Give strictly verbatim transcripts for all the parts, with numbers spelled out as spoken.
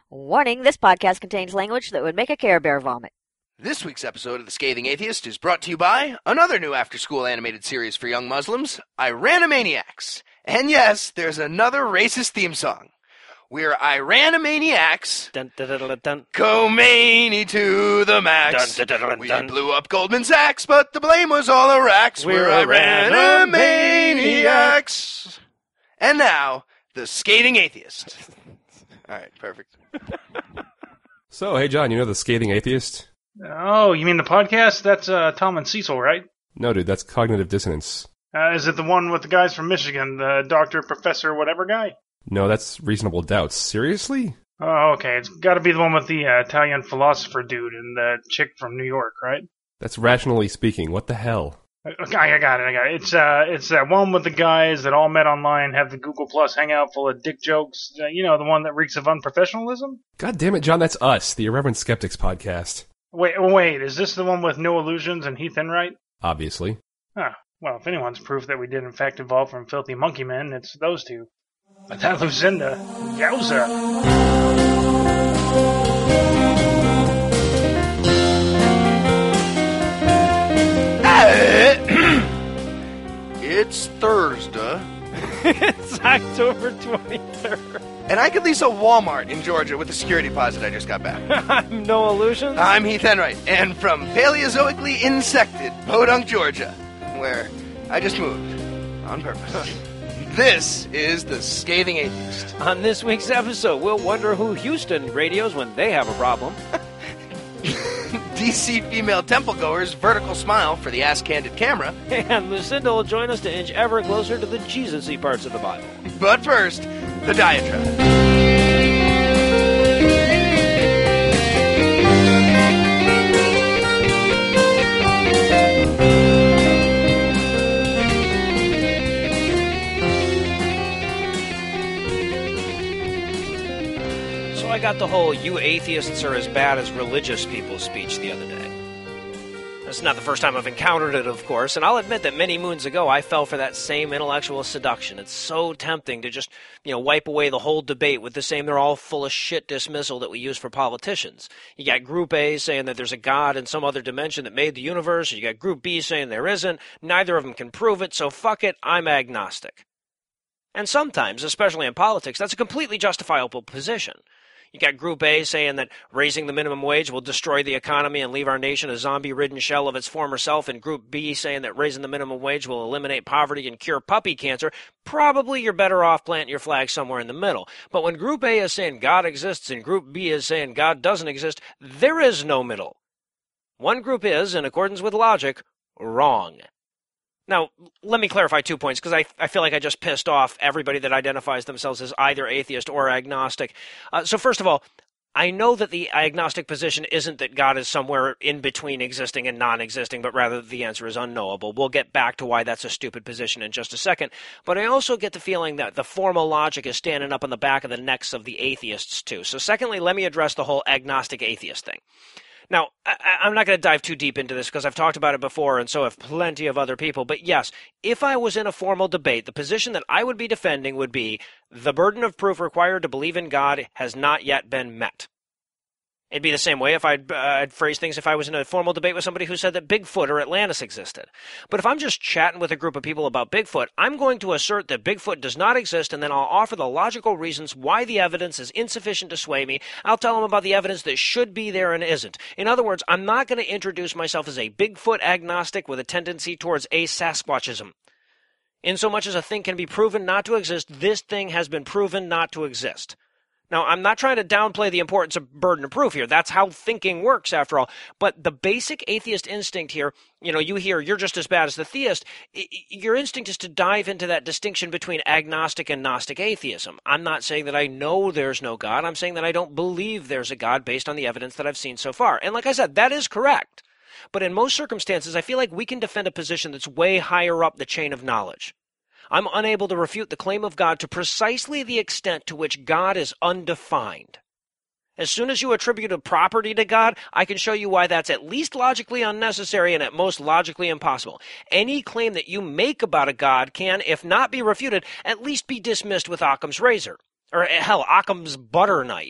Warning, this podcast contains language that would make a Care Bear vomit. This week's episode of The Scathing Atheist is brought to you by another new after-school animated series for young Muslims, Iranimaniacs. And yes, there's another racist theme song. We're Iranimaniacs. Dun, dun, dun, dun, dun. Khomeini to the max. Dun, dun, dun, dun, we dun. blew up Goldman Sachs, but the blame was all Iraq's. We're We're Iranimaniacs. And now, The Scathing Atheist. All right, perfect. So, hey John, you know The Scathing Atheist? Oh, you mean the podcast? That's uh, Tom and Cecil, right? No, dude, that's Cognitive Dissonance. Uh, is it the one with the guys from Michigan, the doctor, professor, whatever guy? No, that's Reasonable Doubts. Seriously? Oh, okay. It's got to be the one with the uh, Italian philosopher dude and the chick from New York, right? That's Rationally Speaking. What the hell? Okay, I got it. I got it. It's uh, it's that one with the guys that all met online, have the Google Plus hangout full of dick jokes. Uh, you know, the one that reeks of unprofessionalism. God damn it, John, that's us, the Irreverent Skeptics podcast. Wait, wait. Is this the one with No Illusions and Heath Enright? Obviously. Huh. Well, if anyone's proof that we did in fact evolve from filthy monkey men, it's those two. But that Lucinda, yowza. It's Thursday, It's October twenty-third. and I could lease a Walmart in Georgia with the security deposit I just got back. I'm No Illusions. I'm Heath Enright, and from Paleozoically insected Podunk, Georgia, where I just moved on purpose. This is The Scathing Atheist. On this week's episode, we'll wonder who Houston radios when they have a problem. D C female temple goers vertical smile for the ass-candid camera. And Lucinda will join us to inch ever closer to the Jesus-y parts of the Bible. But first, the diatribe. I got the whole "you atheists are as bad as religious people" speech the other day. It's not the first time I've encountered it, of course, and I'll admit that many moons ago I fell for that same intellectual seduction. It's so tempting to just, you know, wipe away the whole debate with the same "they're all full of shit" dismissal that we use for politicians. You got Group A saying that there's a God in some other dimension that made the universe, you got Group B saying there isn't, neither of them can prove it, so fuck it, I'm agnostic. And sometimes, especially in politics, that's a completely justifiable position. You got Group A saying that raising the minimum wage will destroy the economy and leave our nation a zombie-ridden shell of its former self, and Group B saying that raising the minimum wage will eliminate poverty and cure puppy cancer. Probably you're better off planting your flag somewhere in the middle. But when Group A is saying God exists and Group B is saying God doesn't exist, there is no middle. One group is, in accordance with logic, wrong. Now, let me clarify two points, because I, I feel like I just pissed off everybody that identifies themselves as either atheist or agnostic. Uh, so first of all, I know that the agnostic position isn't that God is somewhere in between existing and non-existing, but rather the answer is unknowable. We'll get back to why that's a stupid position in just a second. But I also get the feeling that the formal logic is standing up on the back of the necks of the atheists, too. So secondly, let me address the whole agnostic atheist thing. Now, I, I'm not going to dive too deep into this because I've talked about it before, and so have plenty of other people. But yes, if I was in a formal debate, the position that I would be defending would be the burden of proof required to believe in God has not yet been met. It'd be the same way if I'd, uh, I'd phrase things if I was in a formal debate with somebody who said that Bigfoot or Atlantis existed. But if I'm just chatting with a group of people about Bigfoot, I'm going to assert that Bigfoot does not exist, and then I'll offer the logical reasons why the evidence is insufficient to sway me. I'll tell them about the evidence that should be there and isn't. In other words, I'm not going to introduce myself as a Bigfoot agnostic with a tendency towards a-Sasquatchism. In so much as a thing can be proven not to exist, this thing has been proven not to exist. Now, I'm not trying to downplay the importance of burden of proof here. That's how thinking works, after all. But the basic atheist instinct here, you know, you hear you're just as bad as the theist. Your instinct is to dive into that distinction between agnostic and Gnostic atheism. I'm not saying that I know there's no God. I'm saying that I don't believe there's a God based on the evidence that I've seen so far. And like I said, that is correct. But in most circumstances, I feel like we can defend a position that's way higher up the chain of knowledge. I'm unable to refute the claim of God to precisely the extent to which God is undefined. As soon as you attribute a property to God, I can show you why that's at least logically unnecessary and at most logically impossible. Any claim that you make about a God can, if not be refuted, at least be dismissed with Occam's razor. Or hell, Occam's butter knife.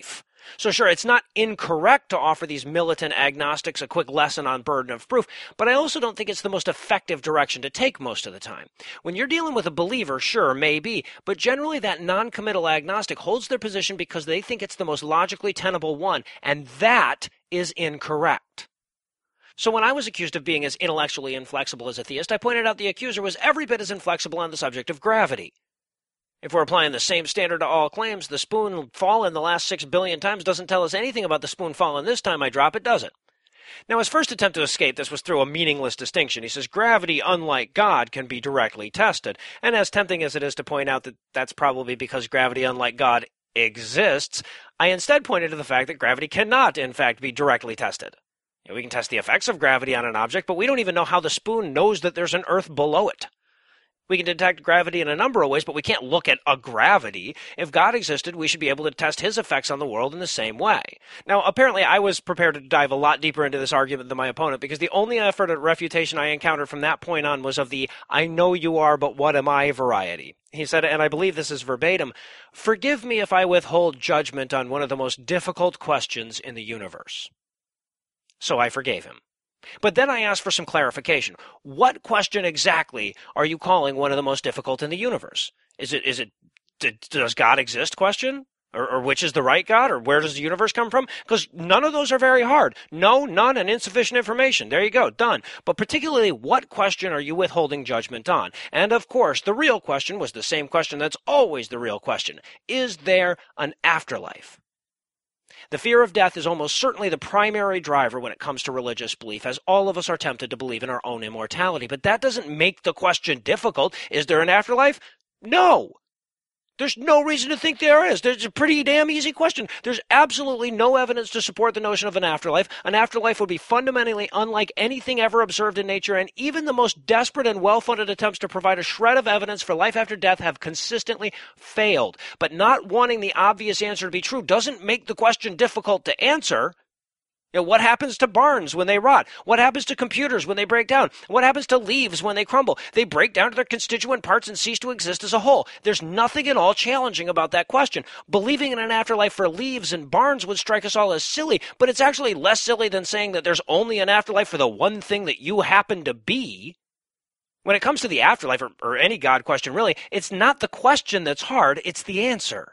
So sure, it's not incorrect to offer these militant agnostics a quick lesson on burden of proof, but I also don't think it's the most effective direction to take most of the time. When you're dealing with a believer, sure, maybe, but generally that non-committal agnostic holds their position because they think it's the most logically tenable one, and that is incorrect. So when I was accused of being as intellectually inflexible as a theist, I pointed out the accuser was every bit as inflexible on the subject of gravity. If we're applying the same standard to all claims, the spoon fallen the last six billion times doesn't tell us anything about the spoon fallen this time I drop it, does it? Now, his first attempt to escape this was through a meaningless distinction. He says gravity, unlike God, can be directly tested. And as tempting as it is to point out that that's probably because gravity, unlike God, exists, I instead pointed to the fact that gravity cannot, in fact, be directly tested. You know, we can test the effects of gravity on an object, but we don't even know how the spoon knows that there's an earth below it. We can detect gravity in a number of ways, but we can't look at a gravity. If God existed, we should be able to test his effects on the world in the same way. Now, apparently, I was prepared to dive a lot deeper into this argument than my opponent, because the only effort at refutation I encountered from that point on was of the I know you are, but what am I variety. He said, and I believe this is verbatim, "Forgive me if I withhold judgment on one of the most difficult questions in the universe." So I forgave him. But then I asked for some clarification. What question exactly are you calling one of the most difficult in the universe? Is it, is it, does God exist question? Or, or which is the right God? Or where does the universe come from? Because none of those are very hard. No, none, and insufficient information. There you go, done. But particularly, what question are you withholding judgment on? And of course, the real question was the same question that's always the real question. Is there an afterlife? The fear of death is almost certainly the primary driver when it comes to religious belief, as all of us are tempted to believe in our own immortality. But that doesn't make the question difficult. Is there an afterlife? No. There's no reason to think there is. There's a pretty damn easy question. There's absolutely no evidence to support the notion of an afterlife. An afterlife would be fundamentally unlike anything ever observed in nature, and even the most desperate and well-funded attempts to provide a shred of evidence for life after death have consistently failed. But not wanting the obvious answer to be true doesn't make the question difficult to answer. You know, what happens to barns when they rot? What happens to computers when they break down? What happens to leaves when they crumble? They break down to their constituent parts and cease to exist as a whole. There's nothing at all challenging about that question. Believing in an afterlife for leaves and barns would strike us all as silly, but it's actually less silly than saying that there's only an afterlife for the one thing that you happen to be. When it comes to the afterlife, or, or any God question really, it's not the question that's hard, it's the answer.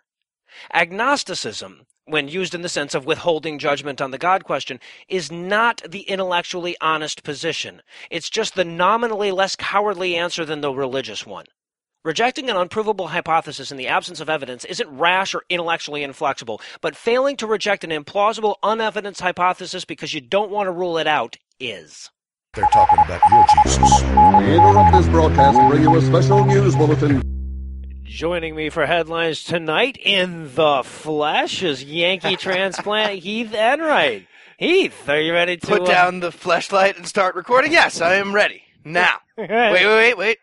Agnosticism, when used in the sense of withholding judgment on the God question, is not the intellectually honest position. It's just the nominally less cowardly answer than the religious one. Rejecting an unprovable hypothesis in the absence of evidence isn't rash or intellectually inflexible, but failing to reject an implausible, unevidenced hypothesis because you don't want to rule it out is. They're talking about your Jesus. We interrupt this broadcast and bring you a special news bulletin. Joining me for headlines tonight in the flesh is Yankee transplant Heath Enright. Heath, are you ready to... Put uh, down the fleshlight and start recording? Yes, I am ready. Now. wait, wait, wait, wait.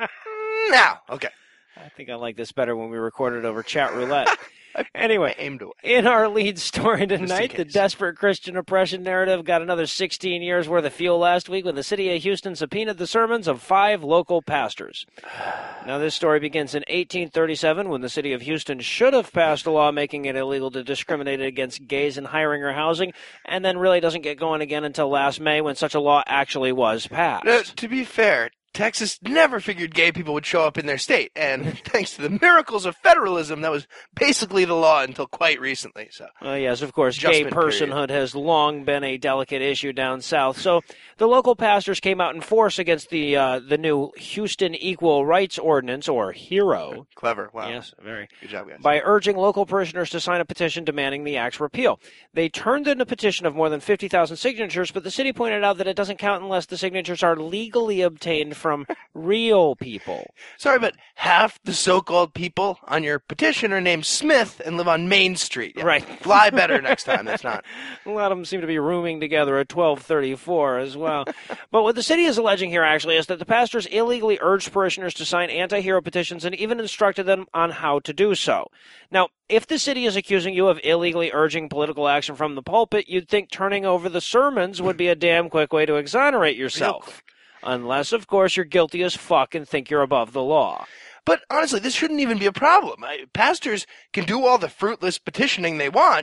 Now. Okay. I think I like this better when we recorded over chat roulette. Anyway, I aimed away. In our lead story tonight, Just in the case. desperate Christian oppression narrative got another sixteen years worth of fuel last week when the city of Houston subpoenaed the sermons of five local pastors. Now, this story begins in eighteen thirty-seven when the city of Houston should have passed a law making it illegal to discriminate against gays in hiring or housing, and then really doesn't get going again until last May when such a law actually was passed. No, to be fair, Texas never figured gay people would show up in their state, and thanks to the miracles of federalism, that was basically the law until quite recently. So, Well, yes, of course, gay Adjustment personhood has long been a delicate issue down south. So the local pastors came out in force against the uh, the new Houston Equal Rights Ordinance, or HERO. clever. Wow. Yes, very. Good job, guys. By urging local parishioners to sign a petition demanding the act's repeal. They turned in a petition of more than fifty thousand signatures, but the city pointed out that it doesn't count unless the signatures are legally obtained from real people. Sorry, but half the so-called people on your petition are named Smith and live on Main Street. Yeah. Right. Fly better next time. That's not. A lot of them seem to be rooming together at twelve thirty-four as well. But what the city is alleging here actually is that the pastors illegally urged parishioners to sign anti-hero petitions and even instructed them on how to do so. Now, if the city is accusing you of illegally urging political action from the pulpit, you'd think turning over the sermons would be a damn quick way to exonerate yourself. Unless, of course, you're guilty as fuck and think you're above the law. But honestly, this shouldn't even be a problem. I, pastors can do all the fruitless petitioning they want,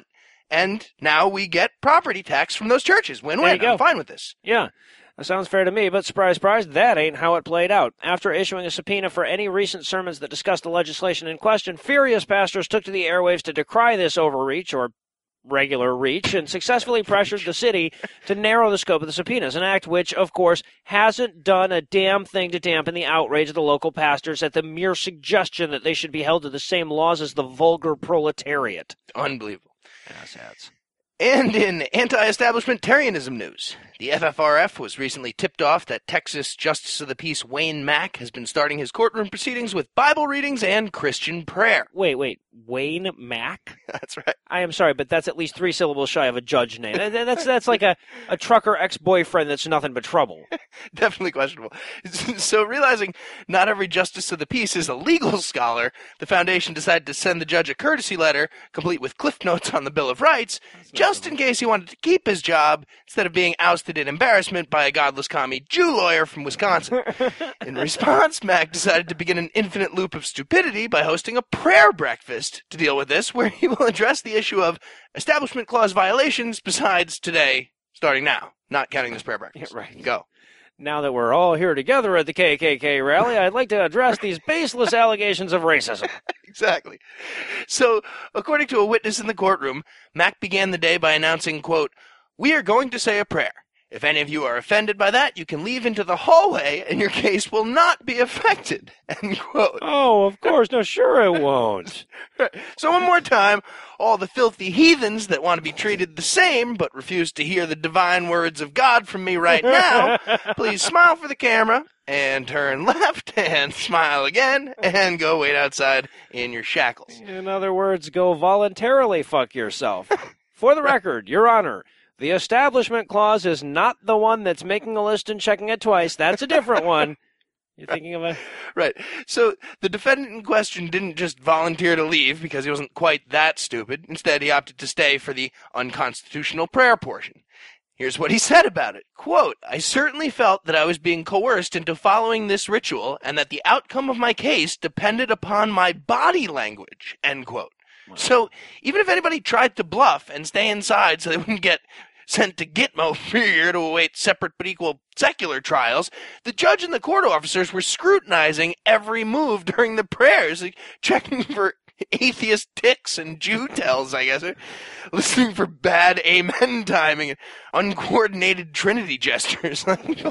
and now we get property tax from those churches. There you Win-win. go. I'm fine with this. Yeah. That sounds fair to me, but surprise, surprise, that ain't how it played out. After issuing a subpoena for any recent sermons that discussed the legislation in question, furious pastors took to the airwaves to decry this overreach, or regular reach, and successfully pressured the city to narrow the scope of the subpoenas, an act which, of course, hasn't done a damn thing to dampen the outrage of the local pastors at the mere suggestion that they should be held to the same laws as the vulgar proletariat. Unbelievable. Asshats. And in anti-establishmentarianism news, the F F R F was recently tipped off that Texas Justice of the Peace Wayne Mack has been starting his courtroom proceedings with Bible readings and Christian prayer. Wait, wait, Wayne Mack? That's right. I am sorry, but that's at least three syllables shy of a judge name. That- That's that's like a, a trucker ex-boyfriend that's nothing but trouble. Definitely questionable. So realizing not every Justice of the Peace is a legal scholar, the foundation decided to send the judge a courtesy letter, complete with cliff notes on the Bill of Rights, just in case he wanted to keep his job instead of being ousted in embarrassment by a godless commie Jew lawyer from Wisconsin. In response, Mack decided to begin an infinite loop of stupidity by hosting a prayer breakfast to deal with this, where he will address the issue of Establishment Clause violations besides today, starting now, not counting this prayer breakfast. Yeah, right. Go. Now that we're all here together at the K K K rally, I'd like to address these baseless allegations of racism. Exactly. So, according to a witness in the courtroom, Mack began the day by announcing, quote, "We are going to say a prayer. If any of you are offended by that, you can leave into the hallway and your case will not be affected," end quote. Oh, of course. No, sure it won't. So one more time, all the filthy heathens that want to be treated the same but refuse to hear the divine words of God from me right now, please smile for the camera and turn left and smile again and go wait outside in your shackles. In other words, go voluntarily fuck yourself. For the record, Your Honor, the Establishment Clause is not the one that's making a list and checking it twice. That's a different one. You're thinking of a... Right. So the defendant in question didn't just volunteer to leave because he wasn't quite that stupid. Instead, he opted to stay for the unconstitutional prayer portion. Here's what he said about it. Quote, "I certainly felt that I was being coerced into following this ritual and that the outcome of my case depended upon my body language," end quote. Wow. So even if anybody tried to bluff and stay inside so they wouldn't get sent to Gitmo for a year to await separate but equal secular trials, the judge and the court officers were scrutinizing every move during the prayers, like checking for atheist ticks and Jew tells, I guess, listening for bad amen timing and uncoordinated Trinity gestures.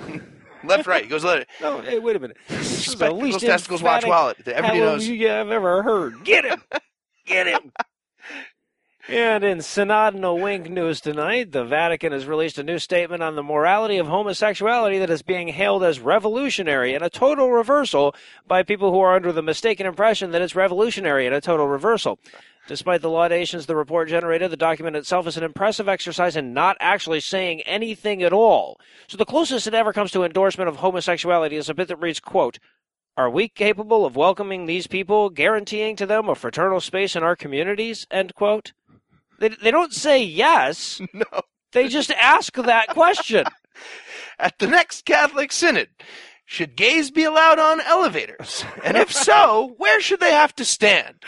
Left, right. He goes, let it. No, hey, wait a minute. This is the Spectacles, least testicles, watch emphatic wallet. Everybody knows. hallelujah I've ever heard. Get him! Get him! And in Synod and a Wink news tonight, the Vatican has released a new statement on the morality of homosexuality that is being hailed as revolutionary and a total reversal by people who are under the mistaken impression that it's revolutionary and a total reversal. Despite the laudations the report generated, the document itself is an impressive exercise in not actually saying anything at all. So the closest it ever comes to endorsement of homosexuality is a bit that reads, quote, "Are we capable of welcoming these people, guaranteeing to them a fraternal space in our communities?" End quote. They, they don't say yes. No. They just ask that question. At the next Catholic Synod, should gays be allowed on elevators? And if so, where should they have to stand?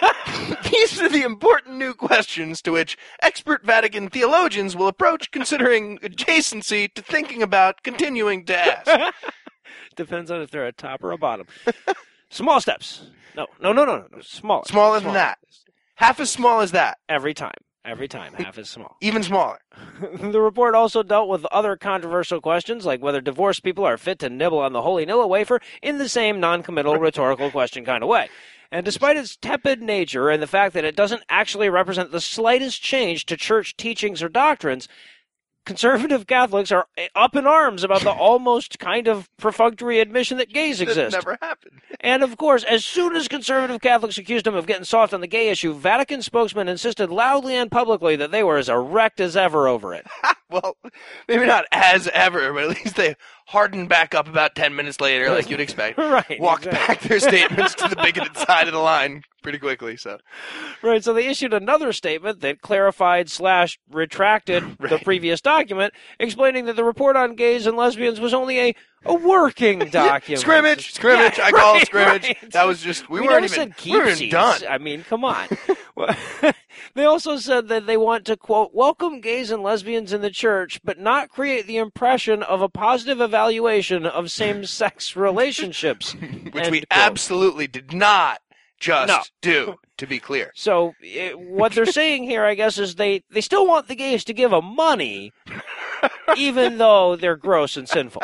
These are the important new questions to which expert Vatican theologians will approach considering adjacency to thinking about continuing to ask. Depends on if they're a top or a bottom. Small steps. No, no, no, no, no. Smaller. Smaller than that. Half as small as that. Every time. Every time. Half as small. Even smaller. The report also dealt with other controversial questions, like whether divorced people are fit to nibble on the Holy Nilla wafer in the same non-committal rhetorical question kind of way. And despite its tepid nature and the fact that it doesn't actually represent the slightest change to church teachings or doctrines, conservative Catholics are up in arms about the almost kind of perfunctory admission that gays exist. That never happened. And of course, as soon as conservative Catholics accused him of getting soft on the gay issue, Vatican spokesmen insisted loudly and publicly that they were as erect as ever over it. Well, maybe not as ever, but at least they hardened back up about ten minutes later, like you'd expect. Right. Walked exactly. back their statements to the bigoted side of the line pretty quickly. So, Right, so they issued another statement that clarified slash retracted Right. the previous document, explaining that the report on gays and lesbians was only a, a working document. scrimmage, scrimmage. Yeah, I call right, it scrimmage. right. That was just we, We weren't never even said we weren't even keepsies. done. I mean, come on. They also said that they want to, quote, welcome gays and lesbians in the church, but not create the impression of a positive evaluation of same-sex relationships. Which End we quote. absolutely did not just No. do, to be clear. So it, what they're saying here, I guess, is they, they still want the gays to give them money, even though they're gross and sinful.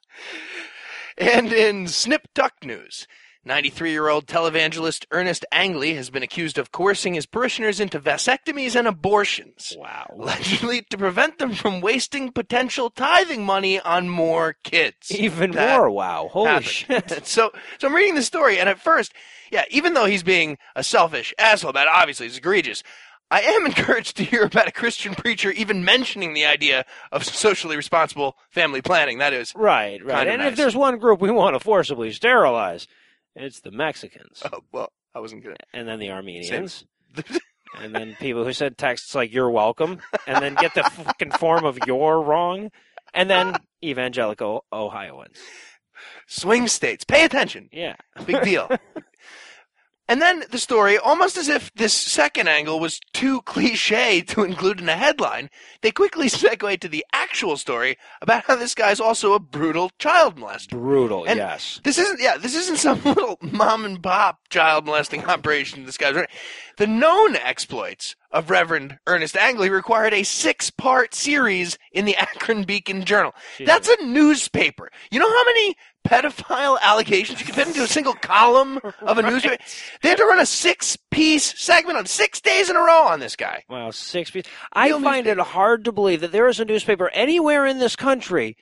And in Snip Duck news, ninety-three-year-old televangelist Ernest Angley has been accused of coercing his parishioners into vasectomies and abortions. Wow. Allegedly to prevent them from wasting potential tithing money on more kids. Even That more wow. Holy happened. shit. So, so I'm reading the story, and at first, yeah, even though he's being a selfish asshole about it, obviously it's egregious, I am encouraged to hear about a Christian preacher even mentioning the idea of socially responsible family planning. That is, Right, right. Kinda And nice. if there's one group we want to forcibly sterilize, it's the Mexicans. oh, well, I wasn't gonna. And then the Armenians. Same. And then people who said texts like, you're welcome. And then get the fucking form of you're wrong. And then evangelical Ohioans. Swing states, pay attention. Yeah. Big deal. And then the story, almost as if this second angle was too cliche to include in a headline, they quickly segue to the actual story about how this guy's also a brutal child molester. Brutal, And yes. This isn't, yeah, this isn't some little mom and pop child molesting operation this guy's running. The known exploits of Reverend Ernest Angley required a six-part series in the Akron Beacon Journal. Jesus. That's a newspaper. You know how many pedophile allegations you can fit into a single column of a newspaper? They had to run a six-piece segment on six days in a row on this guy. Wow, six people. I Real find it newspaper. hard to believe that there is a newspaper anywhere in this country.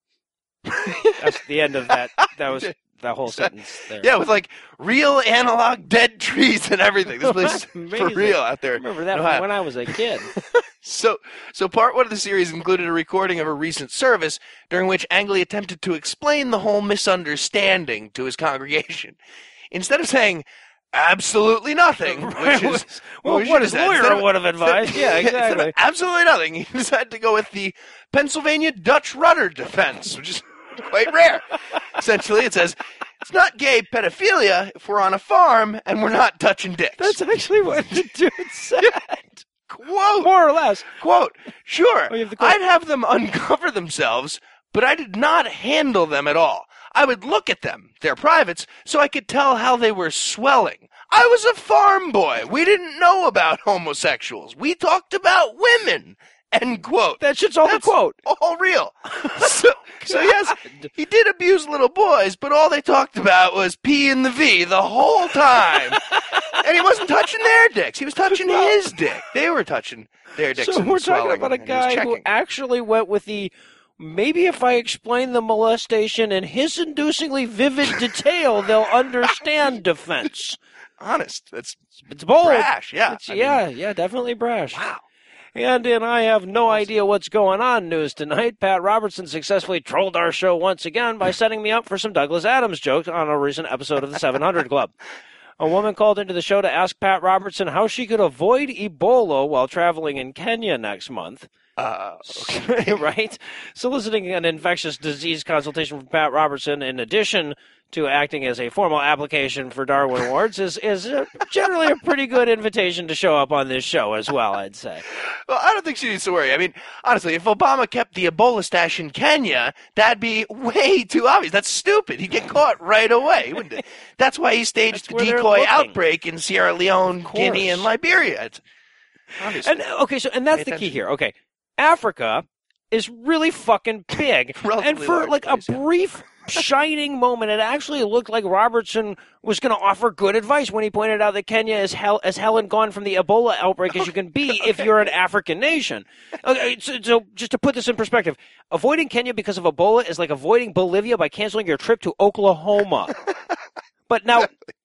That's the end of that. That was that whole sentence there. Yeah, with like real analog dead trees and everything. This place is for Amazing. real out there. I remember that in from Ohio. when I was a kid. So, so part one of the series included a recording of a recent service during which Angley attempted to explain the whole misunderstanding to his congregation. Instead of saying absolutely nothing, which is Well, which what is his that? lawyer Instead of- would have advised. Yeah, instead of exactly. absolutely nothing, he decided to go with the Pennsylvania Dutch rudder defense, which is quite rare. Essentially, it says, it's not gay pedophilia if we're on a farm and we're not touching dicks. That's actually what the dude said. Quote, More or less. quote, sure, Oh, you have the quote. I'd have them uncover themselves, but I did not handle them at all. I would look at them, their privates, so I could tell how they were swelling. I was a farm boy. We didn't know about homosexuals. We talked about women. End quote. That shit's all That's the quote. all real. So, so yes, he did abuse little boys, but all they talked about was P and the V the whole time. And he wasn't touching their dicks. He was touching his dick. They were touching their dicks. So and we're talking swelling, about a and he was guy who checking. actually went with the maybe if I explain the molestation in his inducingly vivid detail, they'll understand defense. Honest. That's It's bold. brash. Yeah. It's, I mean, yeah, yeah, definitely brash. wow. And in I have no idea what's going on news tonight, Pat Robertson successfully trolled our show once again by setting me up for some Douglas Adams jokes on a recent episode of the seven hundred Club. A woman called into the show to ask Pat Robertson how she could avoid Ebola while traveling in Kenya next month. Uh, okay. Right? Soliciting an infectious disease consultation from Pat Robertson, in addition to acting as a formal application for Darwin Awards, is, is a, generally a pretty good invitation to show up on this show as well, I'd say. Well, I don't think she needs to worry. I mean, honestly, if Obama kept the Ebola stash in Kenya, that'd be way too obvious. That's stupid. He'd get caught right away. He wouldn't- That's why he staged That's the where they're decoy looking. outbreak in Sierra Leone, Of Guinea, course. and Liberia. It's, obviously. And okay, so and that's Pay the key attention. here. Okay, Africa is really fucking big, Relatively and for large like place, a yeah. brief shining moment, it actually looked like Robertson was going to offer good advice when he pointed out that Kenya is hell as hell and gone from the Ebola outbreak as you can be if you're an African nation. Okay, so, so just to put this in perspective, avoiding Kenya because of Ebola is like avoiding Bolivia by canceling your trip to Oklahoma. But now.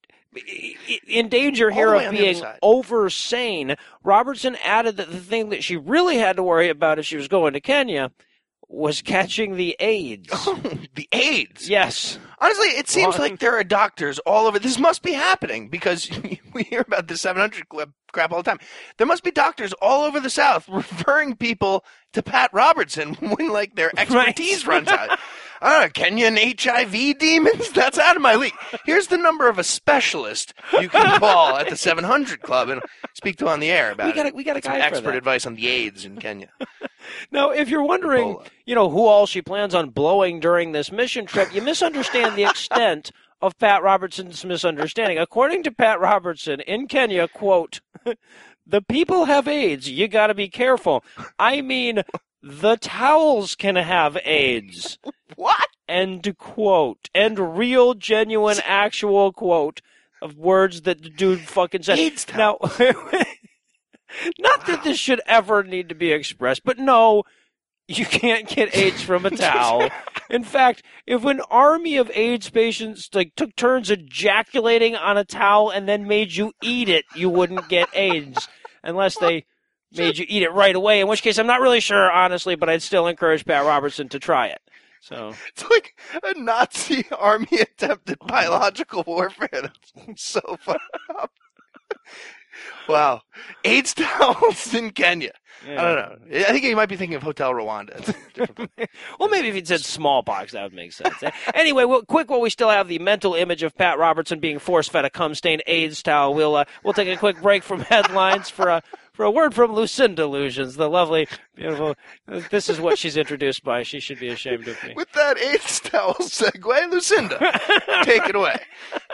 In danger here All the way of on the other being side. over sane, Robertson added that the thing that she really had to worry about if she was going to Kenya was catching the AIDS. the AIDS. Yes. Honestly, it seems Well, like there are doctors all over. This must be happening because we hear about the seven hundred Club crap all the time. There must be doctors all over the South referring people to Pat Robertson when, like, their expertise runs out. Ah, Kenyan H I V demons? That's out of my league. Here's the number of a specialist you can call at the seven hundred Club and speak to on the air about We got a, it. we got a Some guy for expert that. advice on the AIDS in Kenya. Now, if you're wondering, Ebola. you know, who all she plans on blowing during this mission trip, you misunderstand the extent of Pat Robertson's misunderstanding. According to Pat Robertson, in Kenya, quote, the people have AIDS. You got to be careful. I mean, the towels can have AIDS. What? End quote. And real, genuine, actual quote of words that the dude fucking said. AIDS Now, not that this should ever need to be expressed, but no, you can't get AIDS from a towel. In fact, if an army of AIDS patients like took turns ejaculating on a towel and then made you eat it, you wouldn't get AIDS unless they made you eat it right away, in which case I'm not really sure, honestly, but I'd still encourage Pat Robertson to try it. So It's like a Nazi army attempted biological warfare. That's so fucked up. Wow. AIDS towels in Kenya. yeah. I don't know. I think you might be thinking of Hotel Rwanda. It's a different place. Well, maybe if he'd said smallpox, that would make sense. Anyway, well, quick, while we still have the mental image of Pat Robertson being force-fed a cum-stained AIDS towel, we'll uh, we'll take a quick break from headlines for a for a word from Lucinda Illusions, the lovely, beautiful. This is what she's introduced by. She should be ashamed of me. With that AIDS towel segue, Lucinda, take it away.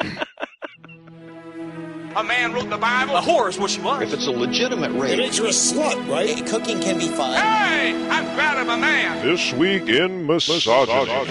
A man wrote the Bible. A whore is what she was. If it's a legitimate rape, you're a slut, right? Cooking can be fun. Hey, I'm proud of a man. This week in misogyny.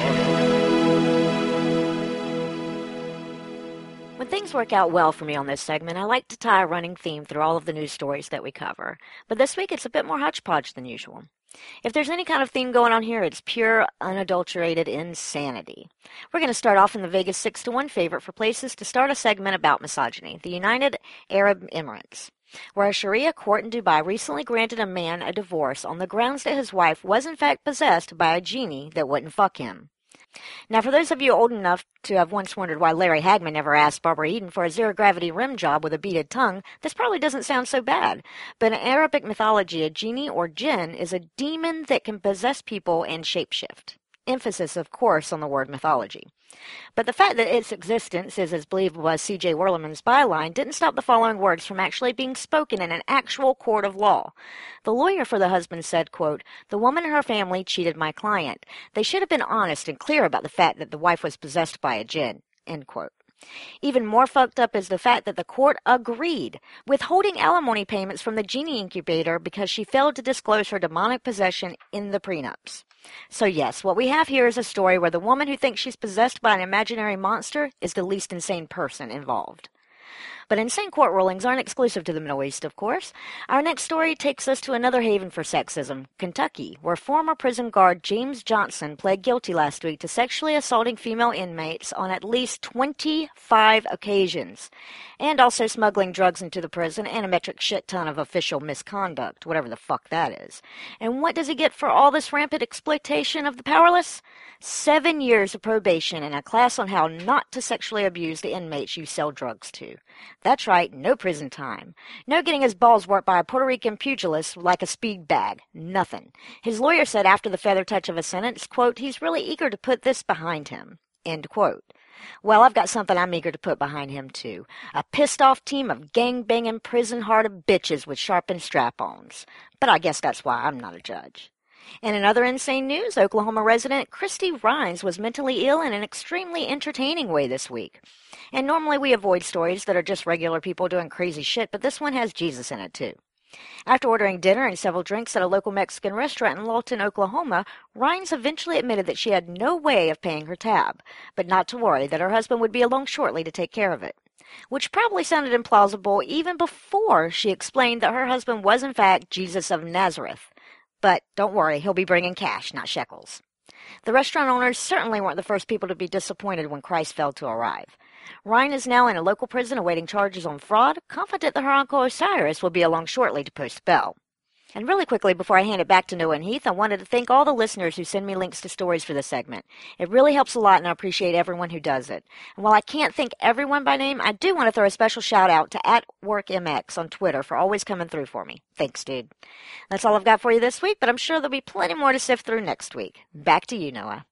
When things work out well for me on this segment, I like to tie a running theme through all of the news stories that we cover. But this week it's a bit more hodgepodge than usual. If there's any kind of theme going on here, it's pure, unadulterated insanity. We're going to start off in the Vegas six to one favorite for places to start a segment about misogyny, the United Arab Emirates, where a Sharia court in Dubai recently granted a man a divorce on the grounds that his wife was in fact possessed by a genie that wouldn't fuck him. Now, for those of you old enough to have once wondered why Larry Hagman never asked Barbara Eden for a zero-gravity rim job with a beaded tongue, this probably doesn't sound so bad. But in Arabic mythology, a genie or jinn is a demon that can possess people and shapeshift. Emphasis, of course, on the word mythology. But the fact that its existence is as believable as C J Werleman's byline didn't stop the following words from actually being spoken in an actual court of law. The lawyer for the husband said, quote, "The woman and her family cheated my client. They should have been honest and clear about the fact that the wife was possessed by a jinn," end quote. Even more fucked up is the fact that the court agreed, withholding alimony payments from the genie incubator because she failed to disclose her demonic possession in the prenups. So yes, what we have here is a story where the woman who thinks she's possessed by an imaginary monster is the least insane person involved. But insane court rulings aren't exclusive to the Middle East, of course. Our next story takes us to another haven for sexism, Kentucky, where former prison guard James Johnson pled guilty last week to sexually assaulting female inmates on at least twenty-five occasions, and also smuggling drugs into the prison and a metric shit ton of official misconduct, whatever the fuck that is. And what does he get for all this rampant exploitation of the powerless? Seven years of probation and a class on how not to sexually abuse the inmates you sell drugs to. That's right, no prison time. No getting his balls worked by a Puerto Rican pugilist like a speed bag. Nothing. His lawyer said after the feather touch of a sentence, quote, "He's really eager to put this behind him," end quote. Well, I've got something I'm eager to put behind him, too. A pissed-off team of gang-banging, prison-hearted bitches with sharpened strap-ons. But I guess that's why I'm not a judge. And in other insane news, Oklahoma resident Christy Rhines was mentally ill in an extremely entertaining way this week. And normally we avoid stories that are just regular people doing crazy shit, but this one has Jesus in it, too. After ordering dinner and several drinks at a local Mexican restaurant in Lawton, Oklahoma, Rhines eventually admitted that she had no way of paying her tab, but not to worry, that her husband would be along shortly to take care of it. Which probably sounded implausible even before she explained that her husband was in fact Jesus of Nazareth. But don't worry, he'll be bringing cash, not shekels. The restaurant owners certainly weren't the first people to be disappointed when Christ failed to arrive. Ryan is now in a local prison awaiting charges on fraud, confident that her uncle Osiris will be along shortly to post bail. And really quickly, before I hand it back to Noah and Heath, I wanted to thank all the listeners who send me links to stories for this segment. It really helps a lot, and I appreciate everyone who does it. And while I can't thank everyone by name, I do want to throw a special shout-out to at WorkMX on Twitter for always coming through for me. Thanks, dude. That's all I've got for you this week, but I'm sure there'll be plenty more to sift through next week. Back to you, Noah.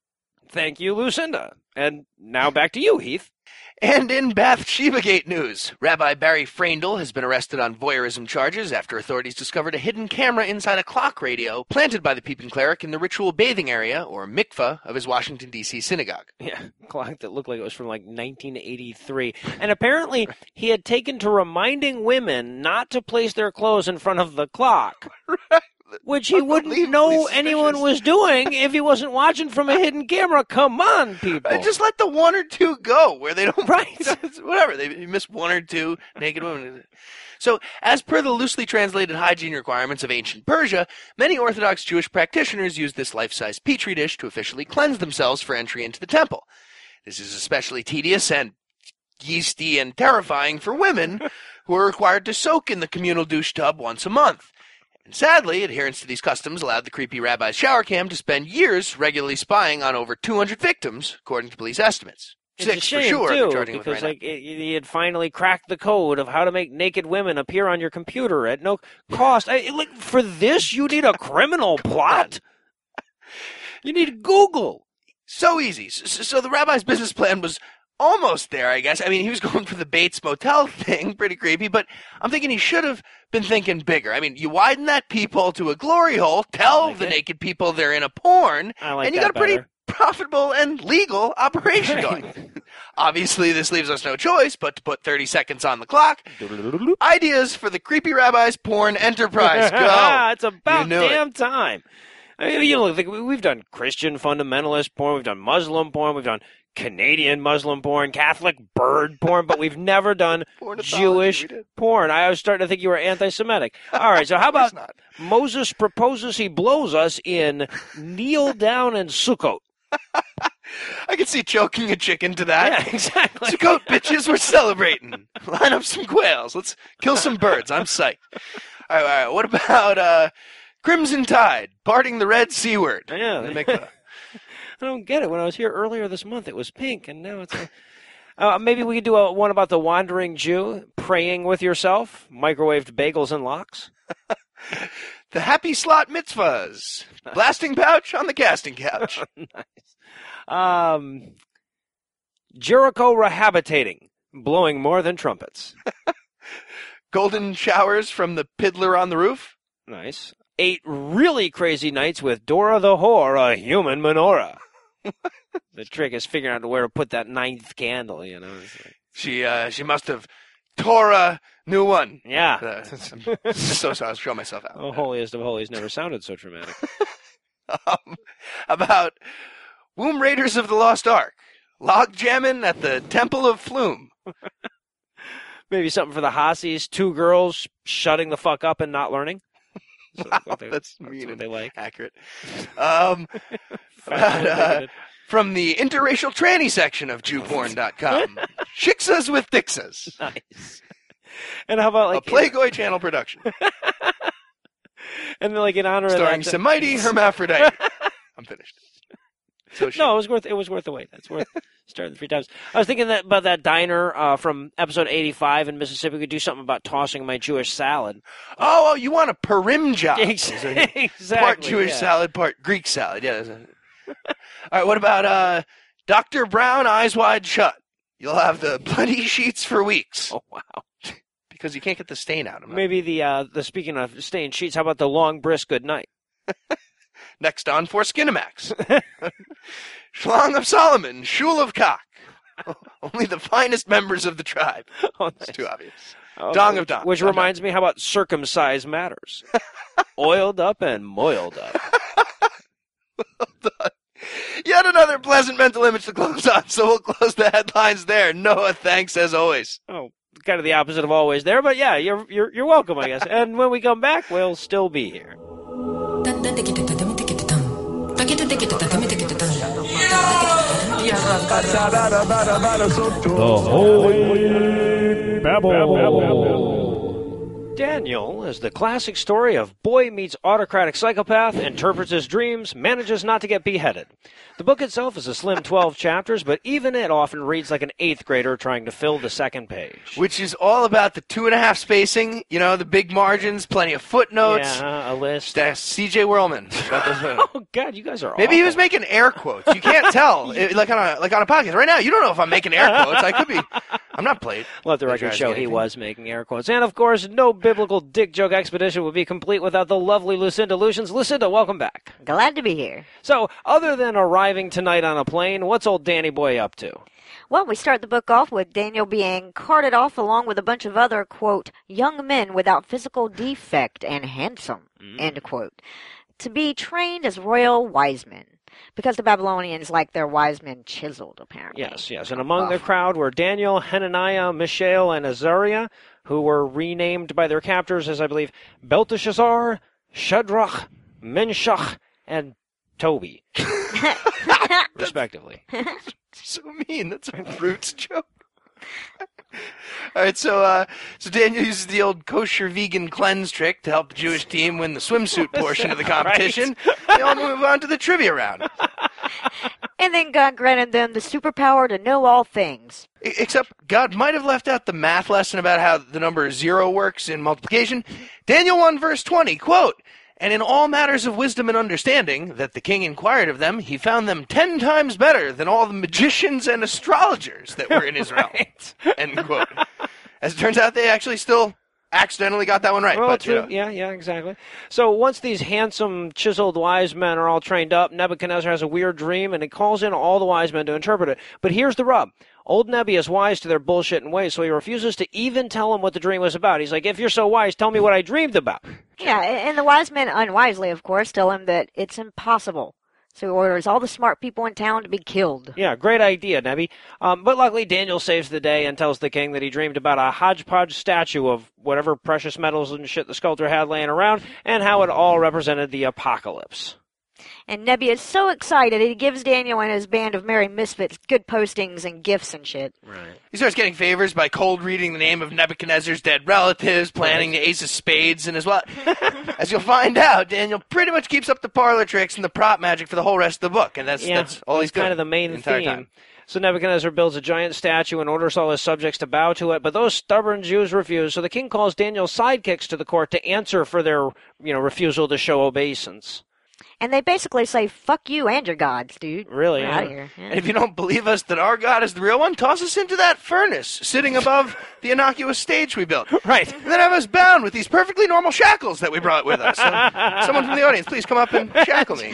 Thank you, Lucinda. And now back to you, Heath. And in Bathsheba-gate news, Rabbi Barry Freindel has been arrested on voyeurism charges after authorities discovered a hidden camera inside a clock radio planted by the Peeping Cleric in the ritual bathing area, or mikveh, of his Washington, D C synagogue. Yeah, a clock that looked like it was from like nineteen eighty-three. And apparently he had taken to reminding women not to place their clothes in front of the clock. Right. Which he wouldn't know anyone was doing if he wasn't watching from a hidden camera. Come on, people. Right, just let the one or two go where they don't. Right. Whatever. They miss one or two naked women. So, as per the loosely translated hygiene requirements of ancient Persia, many Orthodox Jewish practitioners use this life-size petri dish to officially cleanse themselves for entry into the temple. This is especially tedious and yeasty and terrifying for women who are required to soak in the communal douche tub once a month. And sadly, adherence to these customs allowed the creepy rabbi's shower cam to spend years regularly spying on over two hundred victims, according to police estimates. It's Six a shame, for sure. too, charging because with right like it, he had finally cracked the code of how to make naked women appear on your computer at no cost. I, like for this, you need a criminal plot. You need Google. So easy. So, so the rabbi's business plan was almost there, I guess. I mean, he was going for the Bates Motel thing, pretty creepy, but I'm thinking he should have been thinking bigger. I mean, you widen that peephole to a glory hole, tell like the it. naked people they're in a porn, I like and you that got a pretty better. profitable and legal operation Right. going. Obviously, this leaves us no choice but to put thirty seconds on the clock. Ideas for the creepy rabbi's porn enterprise. Go. It's about You knew it. damn time. I mean, you know, like, we've done Christian fundamentalist porn, we've done Muslim porn, we've done Canadian Muslim porn, Catholic bird porn, but we've never done Pornithology, Jewish we did. porn. I was starting to think you were anti-Semitic. All right, so how Of course about not. Moses proposes he blows us in Kneel Down in Sukkot? I could see choking a chicken to that. Yeah, exactly. Sukkot, bitches, we're celebrating. Line up some quails. Let's kill some birds. I'm psyched. All right, all right. What about uh, Crimson Tide, parting the red C word? Yeah. They make the- I don't get it. When I was here earlier this month, it was pink, and now it's a... Uh, maybe we could do a, one about the wandering Jew, praying with yourself, microwaved bagels and lox. The happy slot mitzvahs. Blasting pouch on the casting couch. Nice. Um, Jericho rehabitating, blowing more than trumpets. Golden showers from the piddler on the roof. Nice. Eight really crazy nights with Dora the Whore, a human menorah. The trick is figuring out where to put that ninth candle, you know. It's like, She uh, she must have tore a new one. yeah. Uh, I'm just so sorry. I'll show myself out. The holiest of holies never sounded so dramatic. Um, about Womb Raiders of the Lost Ark. Log jamming at the Temple of Flume. Maybe something for the Hassies, two girls shutting the fuck up and not learning. So Wow, what they- that's that's mean what and they like. accurate. Um, Fat but, uh, bigoted. from the interracial tranny section of Jew porn dot com. Shiksas with Dixas. Nice. And how about A like Playboy Channel production. and then like in honor Starring of that, Semighty Hermaphrodite. I'm finished. So she, no, it was worth it was worth the wait. That's worth starting three times. I was thinking that about that diner uh, from episode eighty-five in Mississippi. We could do something about tossing my Jewish salad. oh, oh, you want a parimja. Exactly. Part Jewish yeah. salad, part Greek salad. Yeah. that's a- All right, what about uh, Doctor Brown Eyes Wide Shut? You'll have the bloody sheets for weeks. Oh wow. Because you can't get the stain out of them. Maybe the uh, the speaking of staying sheets. How about the long brisk good night? Next on for Skinamax. Schlong of Solomon, Shul of Cock. Only the finest members of the tribe. Oh, It's nice. too obvious. Oh, Dong of Dong. Which Dong reminds me, how about circumcise matters? Oiled up and moiled up. Yet another pleasant mental image to close on, so we'll close the headlines there. Noah, thanks as always. Oh, kind of the opposite of always there, but yeah, you're you're you're welcome, I guess. And when we come back, we'll still be here. The Holy Babble. Daniel is the classic story of boy meets autocratic psychopath, interprets his dreams, manages not to get beheaded. The book itself is a slim twelve chapters, but even it often reads like an eighth grader trying to fill the second page. Which is all about the two and a half spacing, you know, the big margins, plenty of footnotes. Yeah, a list. That's C J Whirlman. Oh, God, you guys are Maybe awful. he was making air quotes. You can't tell. It- like, on a, like on a podcast. Right now, you don't know if I'm making air quotes. I could be. I'm not played. Let the record show he was making air quotes. And, of course, no biblical dick joke expedition would be complete without the lovely Lucinda Lucians. Lucinda, welcome back. Glad to be here. So, other than arriving tonight on a plane, what's old Danny Boy up to? Well, we start the book off with Daniel being carted off along with a bunch of other, quote, young men without physical defect and handsome, mm. end quote, to be trained as royal wise men. Because the Babylonians like their wise men chiseled, apparently. Yes, yes. And among the crowd were Daniel, Hananiah, Mishael, and Azariah, who were renamed by their captors as, I believe, Belteshazzar, Shadrach, Meshach, and Toby, respectively. So mean. That's a Roots joke. All right, so uh, so Daniel uses the old kosher vegan cleanse trick to help the Jewish team win the swimsuit portion of the competition. Right. They all move on to the trivia round. And then God granted them the superpower to know all things. Except God might have left out the math lesson about how the number zero works in multiplication. Daniel one, verse twenty, quote, "And in all matters of wisdom and understanding that the king inquired of them, he found them ten times better than all the magicians and astrologers that were in his realm." Right. End quote. As it turns out, they actually still accidentally got that one right. Well, but, true. You know. Yeah, yeah, exactly. So once these handsome, chiseled wise men are all trained up, Nebuchadnezzar has a weird dream, and he calls in all the wise men to interpret it. But here's the rub. Old Nebi is wise to their bullshitting ways, so he refuses to even tell him what the dream was about. He's like, if you're so wise, tell me what I dreamed about. Yeah, and the wise men, unwisely, of course, tell him that it's impossible. So he orders all the smart people in town to be killed. Yeah, great idea, Nebi. Um, but luckily, Daniel saves the day and tells the king that he dreamed about a hodgepodge statue of whatever precious metals and shit the sculptor had laying around, and how it all represented the apocalypse. And Nebi is so excited, he gives Daniel and his band of merry misfits good postings and gifts and shit. Right. He starts getting favors by cold reading the name of Nebuchadnezzar's dead relatives, planning the ace of spades, and as well. As you'll find out, Daniel pretty much keeps up the parlor tricks and the prop magic for the whole rest of the book, and that's, yeah, that's all he's kind doing of the main the entire theme. time. So Nebuchadnezzar builds a giant statue and orders all his subjects to bow to it, but those stubborn Jews refuse, so the king calls Daniel's sidekicks to the court to answer for their, you know, refusal to show obeisance. And they basically say, fuck you and your gods, dude. Really? We're Yeah. out of here. Yeah. And if you don't believe us that our God is the real one, toss us into that furnace sitting above the innocuous stage we built. Right. And then have us bound with these perfectly normal shackles that we brought with us. So, someone from the audience, please come up and shackle me.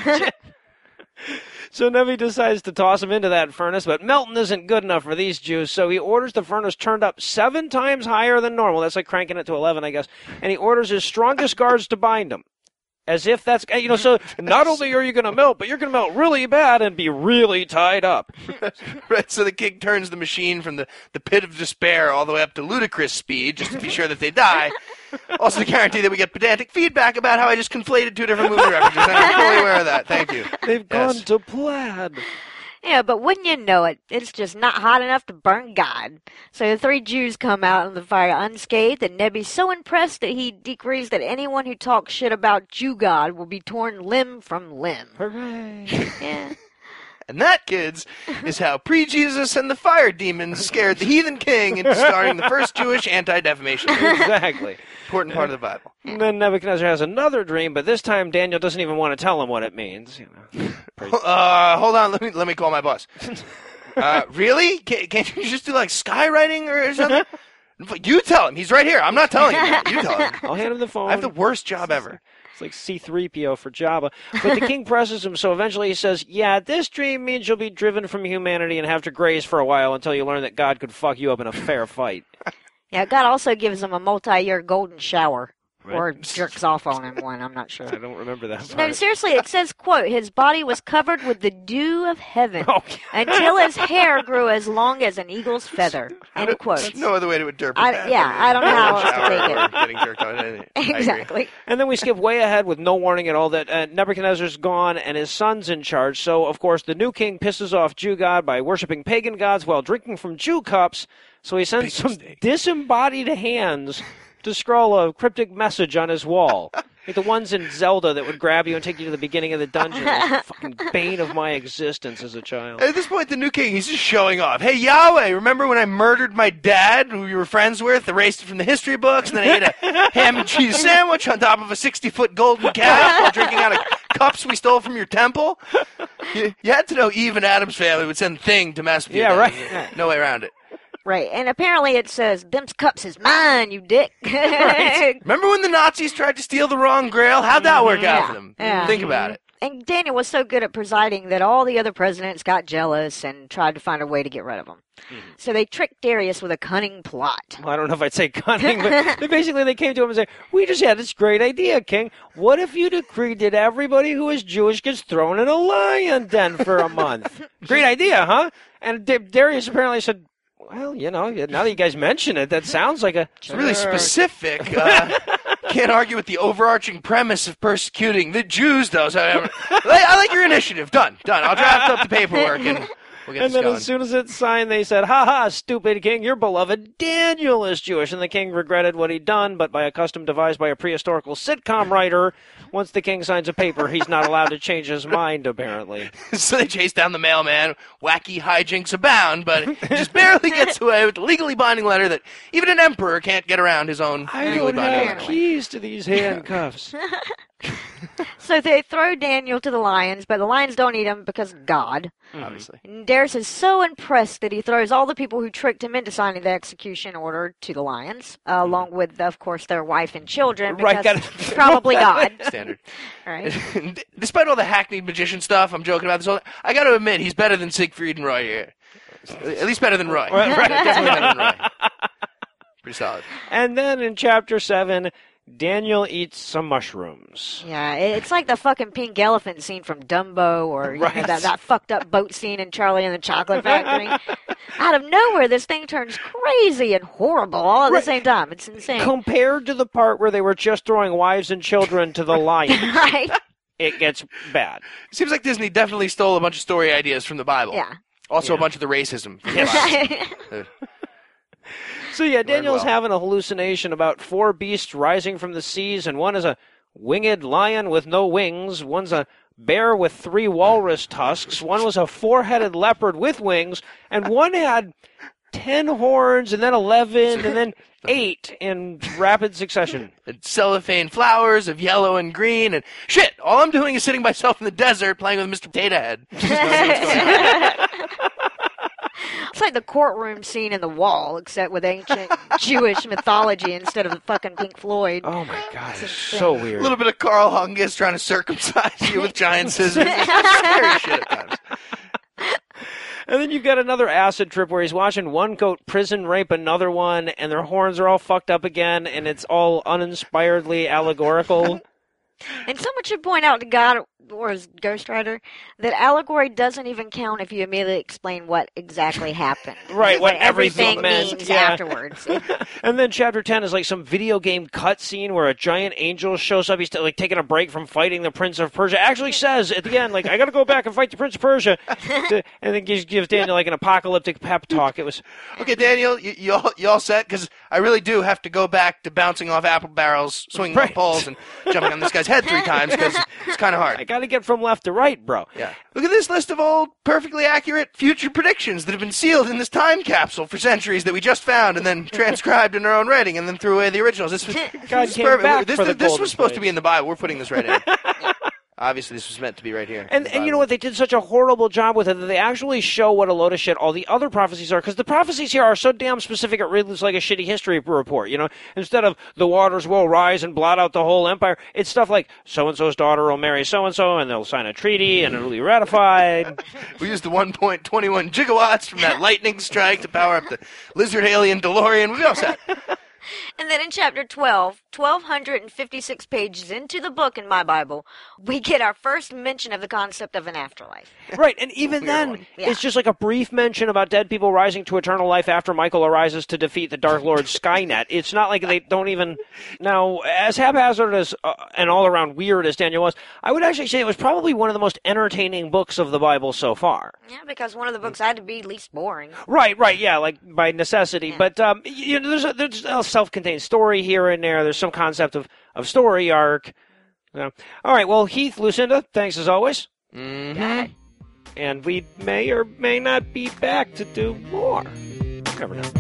So Nebi decides to toss him into that furnace, but melting isn't good enough for these Jews, so he orders the furnace turned up seven times higher than normal. That's like cranking it to eleven, I guess. And he orders his strongest guards to bind him. As if that's, you know, so not only are you going to melt, but you're going to melt really bad and be really tied up. Right, so the king turns the machine from the, the pit of despair all the way up to ludicrous speed, just to be sure that they die. Also to guarantee that we get pedantic feedback about how I just conflated two different movie references. I'm fully aware of that. Thank you. They've Yes. gone to plaid. Yeah, but wouldn't you know it, it's just not hot enough to burn God. So the three Jews come out of the fire unscathed, and Nebi's so impressed that he decrees that anyone who talks shit about Jew God will be torn limb from limb. Hooray. Yeah. And that, kids, is how pre-Jesus and the fire demons scared the heathen king into starting the first Jewish anti-defamation movement. Exactly. Important part of the Bible. And then Nebuchadnezzar has another dream, but this time Daniel doesn't even want to tell him what it means. You know. Uh, hold on, let me let me call my boss. Uh, really? Can't, can't you just do like skywriting or something? You tell him. He's right here. I'm not telling him. You tell him. I'll hand him the phone. I have the worst job ever. It's like C three P O for Jabba. But the king presses him, so eventually he says, yeah, this dream means you'll be driven from humanity and have to graze for a while until you learn that God could fuck you up in a fair fight. Yeah, God also gives him a multi-year golden shower. Right. Or jerks off on him one, I'm not sure. I don't remember that part. No, seriously, it says, quote, his body was covered with the dew of heaven Oh, until his hair grew as long as an eagle's feather, end quote. There's no other way to interpret I- that. yeah, I don't know how else to Shower take it. or Getting jerked on. I agree. Exactly. And then we skip way ahead with no warning at all that uh, Nebuchadnezzar's gone and his son's in charge. So, of course, the new king pisses off Jew God by worshiping pagan gods while drinking from Jew cups. So he sends Big some mistake. disembodied hands to scroll a cryptic message on his wall. Like the ones in Zelda that would grab you and take you to the beginning of the dungeon. The fucking bane of my existence as a child. At this point, the new king, he's just showing off. Hey, Yahweh, remember when I murdered my dad, who you were friends with, erased it from the history books, and then I ate a ham and cheese sandwich on top of a sixty-foot golden calf while drinking out of cups we stole from your temple? You, you had to know Eve and Adam's family would send Thing to mess with you. Yeah, then. right. No way around it. Right, and apparently it says, "Them cups is mine, you dick." Right. Remember when the Nazis tried to steal the wrong grail? How'd that work out Yeah. for them? Yeah. Think about it. And Daniel was so good at presiding that all the other presidents got jealous and tried to find a way to get rid of him. Mm-hmm. So they tricked Darius with a cunning plot. Well, I don't know if I'd say cunning, but they basically they came to him and said, "We just had this great idea, King. What if you decreed that everybody who is Jewish gets thrown in a lion den for a month?" Great idea, huh? And D- Darius apparently said, "Well, you know, now that you guys mention it, that sounds like a..." It's really specific. Uh, can't argue with the overarching premise of persecuting the Jews, though. So I, I like your initiative. Done. Done. I'll draft up the paperwork and we'll get And this then going. as soon as it's signed, they said, "Ha ha, stupid king, your beloved Daniel is Jewish." And the king regretted what he'd done, but by a custom devised by a prehistorical sitcom writer, once the king signs a paper, he's not allowed to change his mind, apparently. So they chase down the mailman. Wacky hijinks abound, but he just barely gets away with a legally binding letter that even an emperor can't get around his own I legally don't binding have letter. keys to these handcuffs. So they throw Daniel to the lions, but the lions don't eat him because God. Obviously. And Darius is so impressed that he throws all the people who tricked him into signing the execution order to the lions, uh, along with, of course, their wife and children, because Right, gotta- probably God. Standard. Right? Despite all the hackneyed magician stuff, I'm joking about this whole I got to admit, he's better than Siegfried and Roy here. At least better than Roy. Right, right. Definitely better than Roy. Pretty solid. And then in chapter seven, Daniel eats some mushrooms. Yeah, it- it's like the fucking pink elephant scene from Dumbo, or you know, Right. that, that fucked up boat scene in Charlie and the Chocolate Factory. Out of nowhere, this thing turns crazy and horrible all at Right. the same time. It's insane. Compared to the part where they were just throwing wives and children to the lions, Right? it gets bad. Seems like Disney definitely stole a bunch of story ideas from the Bible. Yeah. Also Yeah. a bunch of the racism from the Bible. So yeah, Daniel's well. having a hallucination about four beasts rising from the seas, and one is a winged lion with no wings, one's a bear with three walrus tusks, one was a four-headed leopard with wings, and one had ten horns, and then eleven, and then eight in rapid succession. And cellophane flowers of yellow and green, and shit, all I'm doing is sitting myself in the desert playing with Mister Potato Head. Just knowing what's going on. It's like the courtroom scene in The Wall, except with ancient Jewish mythology instead of the fucking Pink Floyd. Oh my god, it's so A weird. little bit of Carl Hungus trying to circumcise you with giant scissors. It's scary shit at times. And then you've got another acid trip where he's watching one goat prison rape another one, and their horns are all fucked up again, and it's all uninspiredly allegorical. And someone should point out to God or his ghostwriter that allegory doesn't even count if you immediately explain what exactly happened. Right, what everything everything meant, means yeah. afterwards. It- And then chapter ten is like some video game cutscene where a giant angel shows up. He's t- like taking a break from fighting the Prince of Persia. Actually says at the end, like, I got to go back and fight the Prince of Persia. To, and then gives, gives Daniel like an apocalyptic pep talk. It was Okay, Daniel, you, you, all, you all set? Because I really do have to go back to bouncing off apple barrels, swinging Right. on poles, and jumping on this guy's head three times because it's kind of hard. I got to get from left to right, bro. Yeah. Look at this list of old, perfectly accurate future predictions that have been sealed in this time capsule for centuries that we just found and then transcribed in our own writing and then threw away the originals. This was, God this is came perfect. back This, for the this golden was supposed to plates. be in the Bible. We're putting this right in. Obviously, this was meant to be right here. And, and you know what? They did such a horrible job with it that they actually show what a load of shit all the other prophecies are. Because the prophecies here are so damn specific, it reads like a shitty history report. You know, instead of the waters will rise and blot out the whole empire, it's stuff like so-and-so's daughter will marry so-and-so and they'll sign a treaty and it'll be ratified. We used the one point two one gigawatts from that lightning strike to power up the lizard alien DeLorean. We all set. And then in chapter twelve, twelve fifty-six pages into the book in my Bible, we get our first mention of the concept of an afterlife. Right, and even then, one. Yeah. it's just like a brief mention about dead people rising to eternal life after Michael arises to defeat the Dark Lord Skynet. It's not like they don't even... Now, as haphazard as uh, and all-around weird as Daniel was, I would actually say it was probably one of the most entertaining books of the Bible so far. Yeah, because one of the books had to be least boring. Right, right, yeah, like by necessity. But um, you know, there's a, there's a self-contained contains story here and there. There's some concept of, of story arc. So, all right, well, Heath, Lucinda, thanks as always. Mm-hmm. And we may or may not be back to do more. Never know.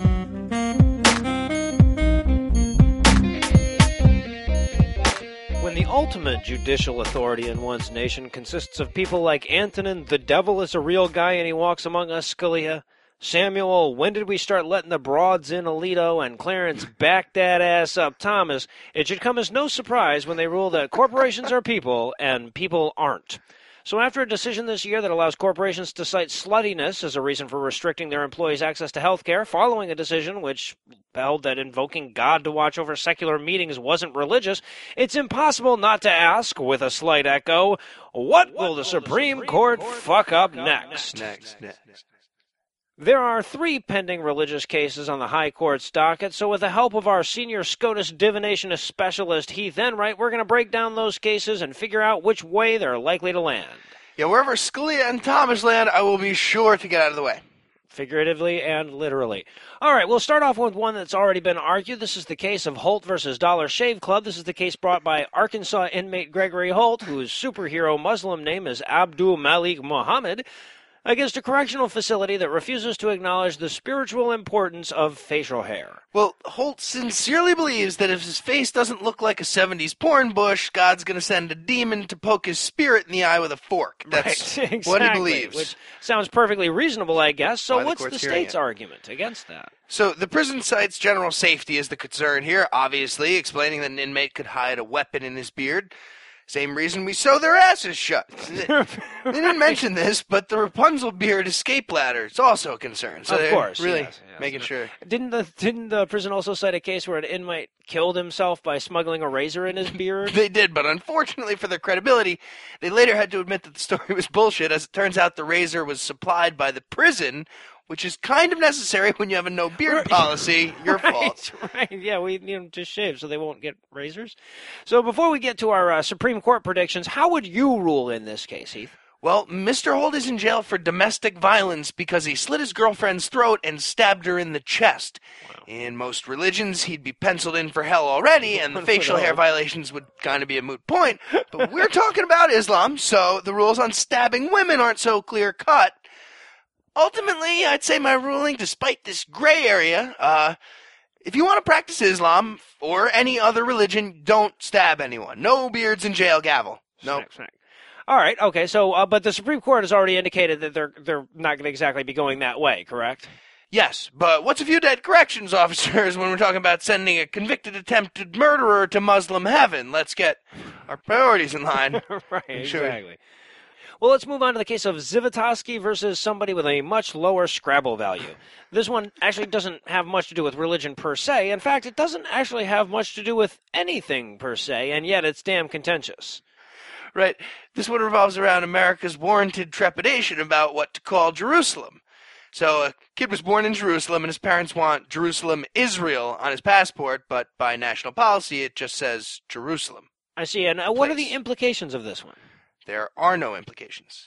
When the ultimate judicial authority in one's nation consists of people like Antonin, the devil is a real guy and he walks among us, Scalia, Samuel, when did we start letting the broads in, Alito, and Clarence back that ass up, Thomas, it should come as no surprise when they rule that corporations are people and people aren't. So after a decision this year that allows corporations to cite sluttiness as a reason for restricting their employees' access to health care, following a decision which held that invoking God to watch over secular meetings wasn't religious, it's impossible not to ask, with a slight echo, what, what will the Supreme, Supreme Court, Court fuck up next? Next, next. There are three pending religious cases on the High Court's docket, so with the help of our senior SCOTUS divinationist specialist, Heath Enright, we're going to break down those cases and figure out which way they're likely to land. Yeah, wherever Scalia and Thomas land, I will be sure to get out of the way. Figuratively and literally. All right, we'll start off with one that's already been argued. This is the case of Holt versus Dollar Shave Club. This is the case brought by Arkansas inmate Gregory Holt, whose superhero Muslim name is Abdul Malik Muhammad, against a correctional facility that refuses to acknowledge the spiritual importance of facial hair. Well, Holt sincerely believes that if his face doesn't look like a seventies porn bush, God's going to send a demon to poke his spirit in the eye with a fork. That's right, exactly, what he believes. Which sounds perfectly reasonable, I guess. So Why what's the, the state's state's argument against that? So the prison cites general safety as the concern here, obviously, explaining that an inmate could hide a weapon in his beard. Same reason we sew their asses shut. They didn't mention this, but the Rapunzel beard escape ladder is also a concern. So of course, really yes, yes. making sure. Didn't the didn't the prison also cite a case where an inmate killed himself by smuggling a razor in his beard? They did, but unfortunately for their credibility, they later had to admit that the story was bullshit. As it turns out, the razor was supplied by the prison, which is kind of necessary when you have a no beard policy. Your right, fault. Right, yeah, we need them to shave so they won't get razors. So before we get to our uh, Supreme Court predictions, how would you rule in this case, Heath? Well, Mister Holt is in jail for domestic violence because he slit his girlfriend's throat and stabbed her in the chest. Wow. In most religions, he'd be penciled in for hell already, and the facial hair violations would kind of be a moot point. But we're talking about Islam, so the rules on stabbing women aren't so clear-cut. Ultimately, I'd say my ruling, despite this gray area, uh, if you want to practice Islam or any other religion, don't stab anyone. No beards in jail, gavel. No. Nope. All right, okay, so, uh, but the Supreme Court has already indicated that they're they're not going to exactly be going that way, correct? Yes, but what's a few dead corrections officers when we're talking about sending a convicted attempted murderer to Muslim heaven? Let's get our priorities in line. Right, exactly. Well, let's move on to the case of Zivotofsky versus somebody with a much lower Scrabble value. This one actually doesn't have much to do with religion per se. In fact, it doesn't actually have much to do with anything per se, and yet it's damn contentious. Right. This one revolves around America's warranted trepidation about what to call Jerusalem. So a kid was born in Jerusalem, and his parents want Jerusalem, Israel on his passport, but by national policy it just says Jerusalem. I see. And uh, what are the implications of this one? There are no implications.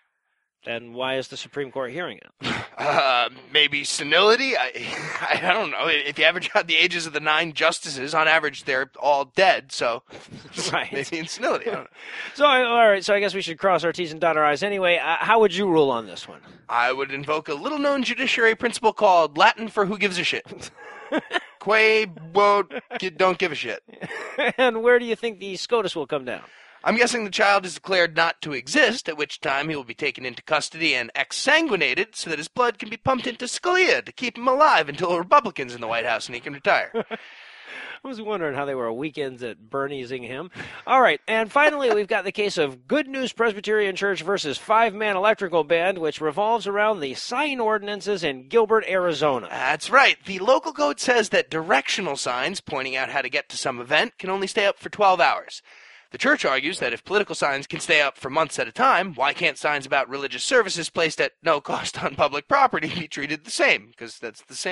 Then why is the Supreme Court hearing it? Uh, maybe senility? I, I don't know. If you average out the ages of the nine justices, on average they're all dead, so right. Maybe in senility. I don't know. So, all right, so I guess we should cross our T's and dot our I's anyway. Uh, how would you rule on this one? I would invoke a little-known judiciary principle called Latin for who gives a shit. Quae, won't, don't give a shit. And where do you think the SCOTUS will come down? I'm guessing the child is declared not to exist, at which time he will be taken into custody and exsanguinated so that his blood can be pumped into Scalia to keep him alive until a Republican's in the White House and he can retire. I was wondering how they were weekends at Berniesing him. All right, and finally we've got the case of Good News Presbyterian Church versus Five Man Electrical Band, which revolves around the sign ordinances in Gilbert, Arizona. That's right. The local code says that directional signs pointing out how to get to some event can only stay up for twelve hours. The church argues that if political signs can stay up for months at a time, why can't signs about religious services placed at no cost on public property be treated the same? Because that's the same.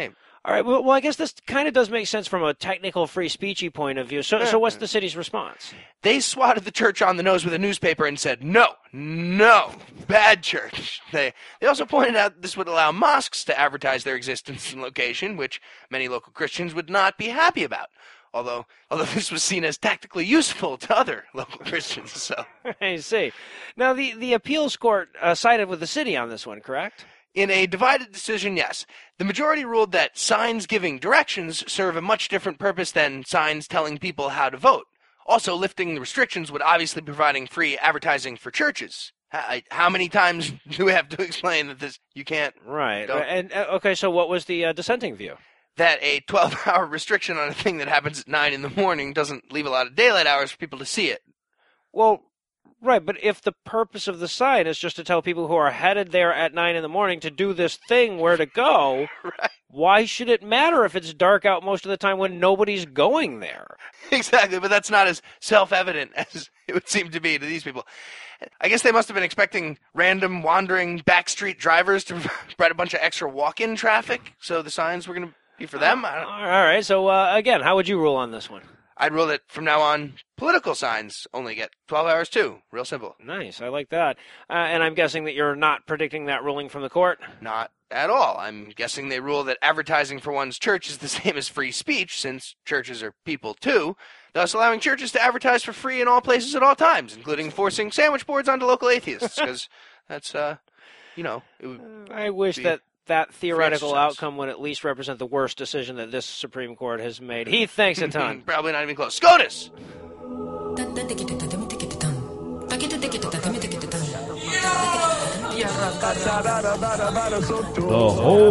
All right, well, well I guess this kind of does make sense from a technical free speechy point of view. So, so what's the city's response? They swatted the church on the nose with a newspaper and said, no, no, bad church. They they also pointed out this would allow mosques to advertise their existence and location, which many local Christians would not be happy about. Although, although this was seen as tactically useful to other local Christians, so. I see. Now, the, the appeals court uh, sided with the city on this one, correct? In a divided decision, yes. The majority ruled that signs giving directions serve a much different purpose than signs telling people how to vote. Also, lifting the restrictions would obviously be providing free advertising for churches. How many times do we have to explain that this you can't? Right. Don't. And uh, okay, so what was the uh, dissenting view? That a twelve-hour restriction on a thing that happens at nine in the morning doesn't leave a lot of daylight hours for people to see it. Well, right, but if the purpose of the sign is just to tell people who are headed there at nine in the morning to do this thing where to go, right. Why should it matter if it's dark out most of the time when nobody's going there? Exactly, but that's not as self-evident as it would seem to be to these people. I guess they must have been expecting random wandering backstreet drivers to spread a bunch of extra walk-in traffic, so the signs were going to be for them. I don't... All right, so uh, again, how would you rule on this one? I'd rule that from now on, political signs only get twelve hours too. Real simple. Nice, I like that. Uh, and I'm guessing that you're not predicting that ruling from the court? Not at all. I'm guessing they rule that advertising for one's church is the same as free speech, since churches are people too, thus allowing churches to advertise for free in all places at all times, including forcing sandwich boards onto local atheists, because that's, uh, you know... It would I wish be... that that theoretical outcome would at least represent the worst decision that this Supreme Court has made. Heath, thanks a ton. Probably not even close. SCOTUS! The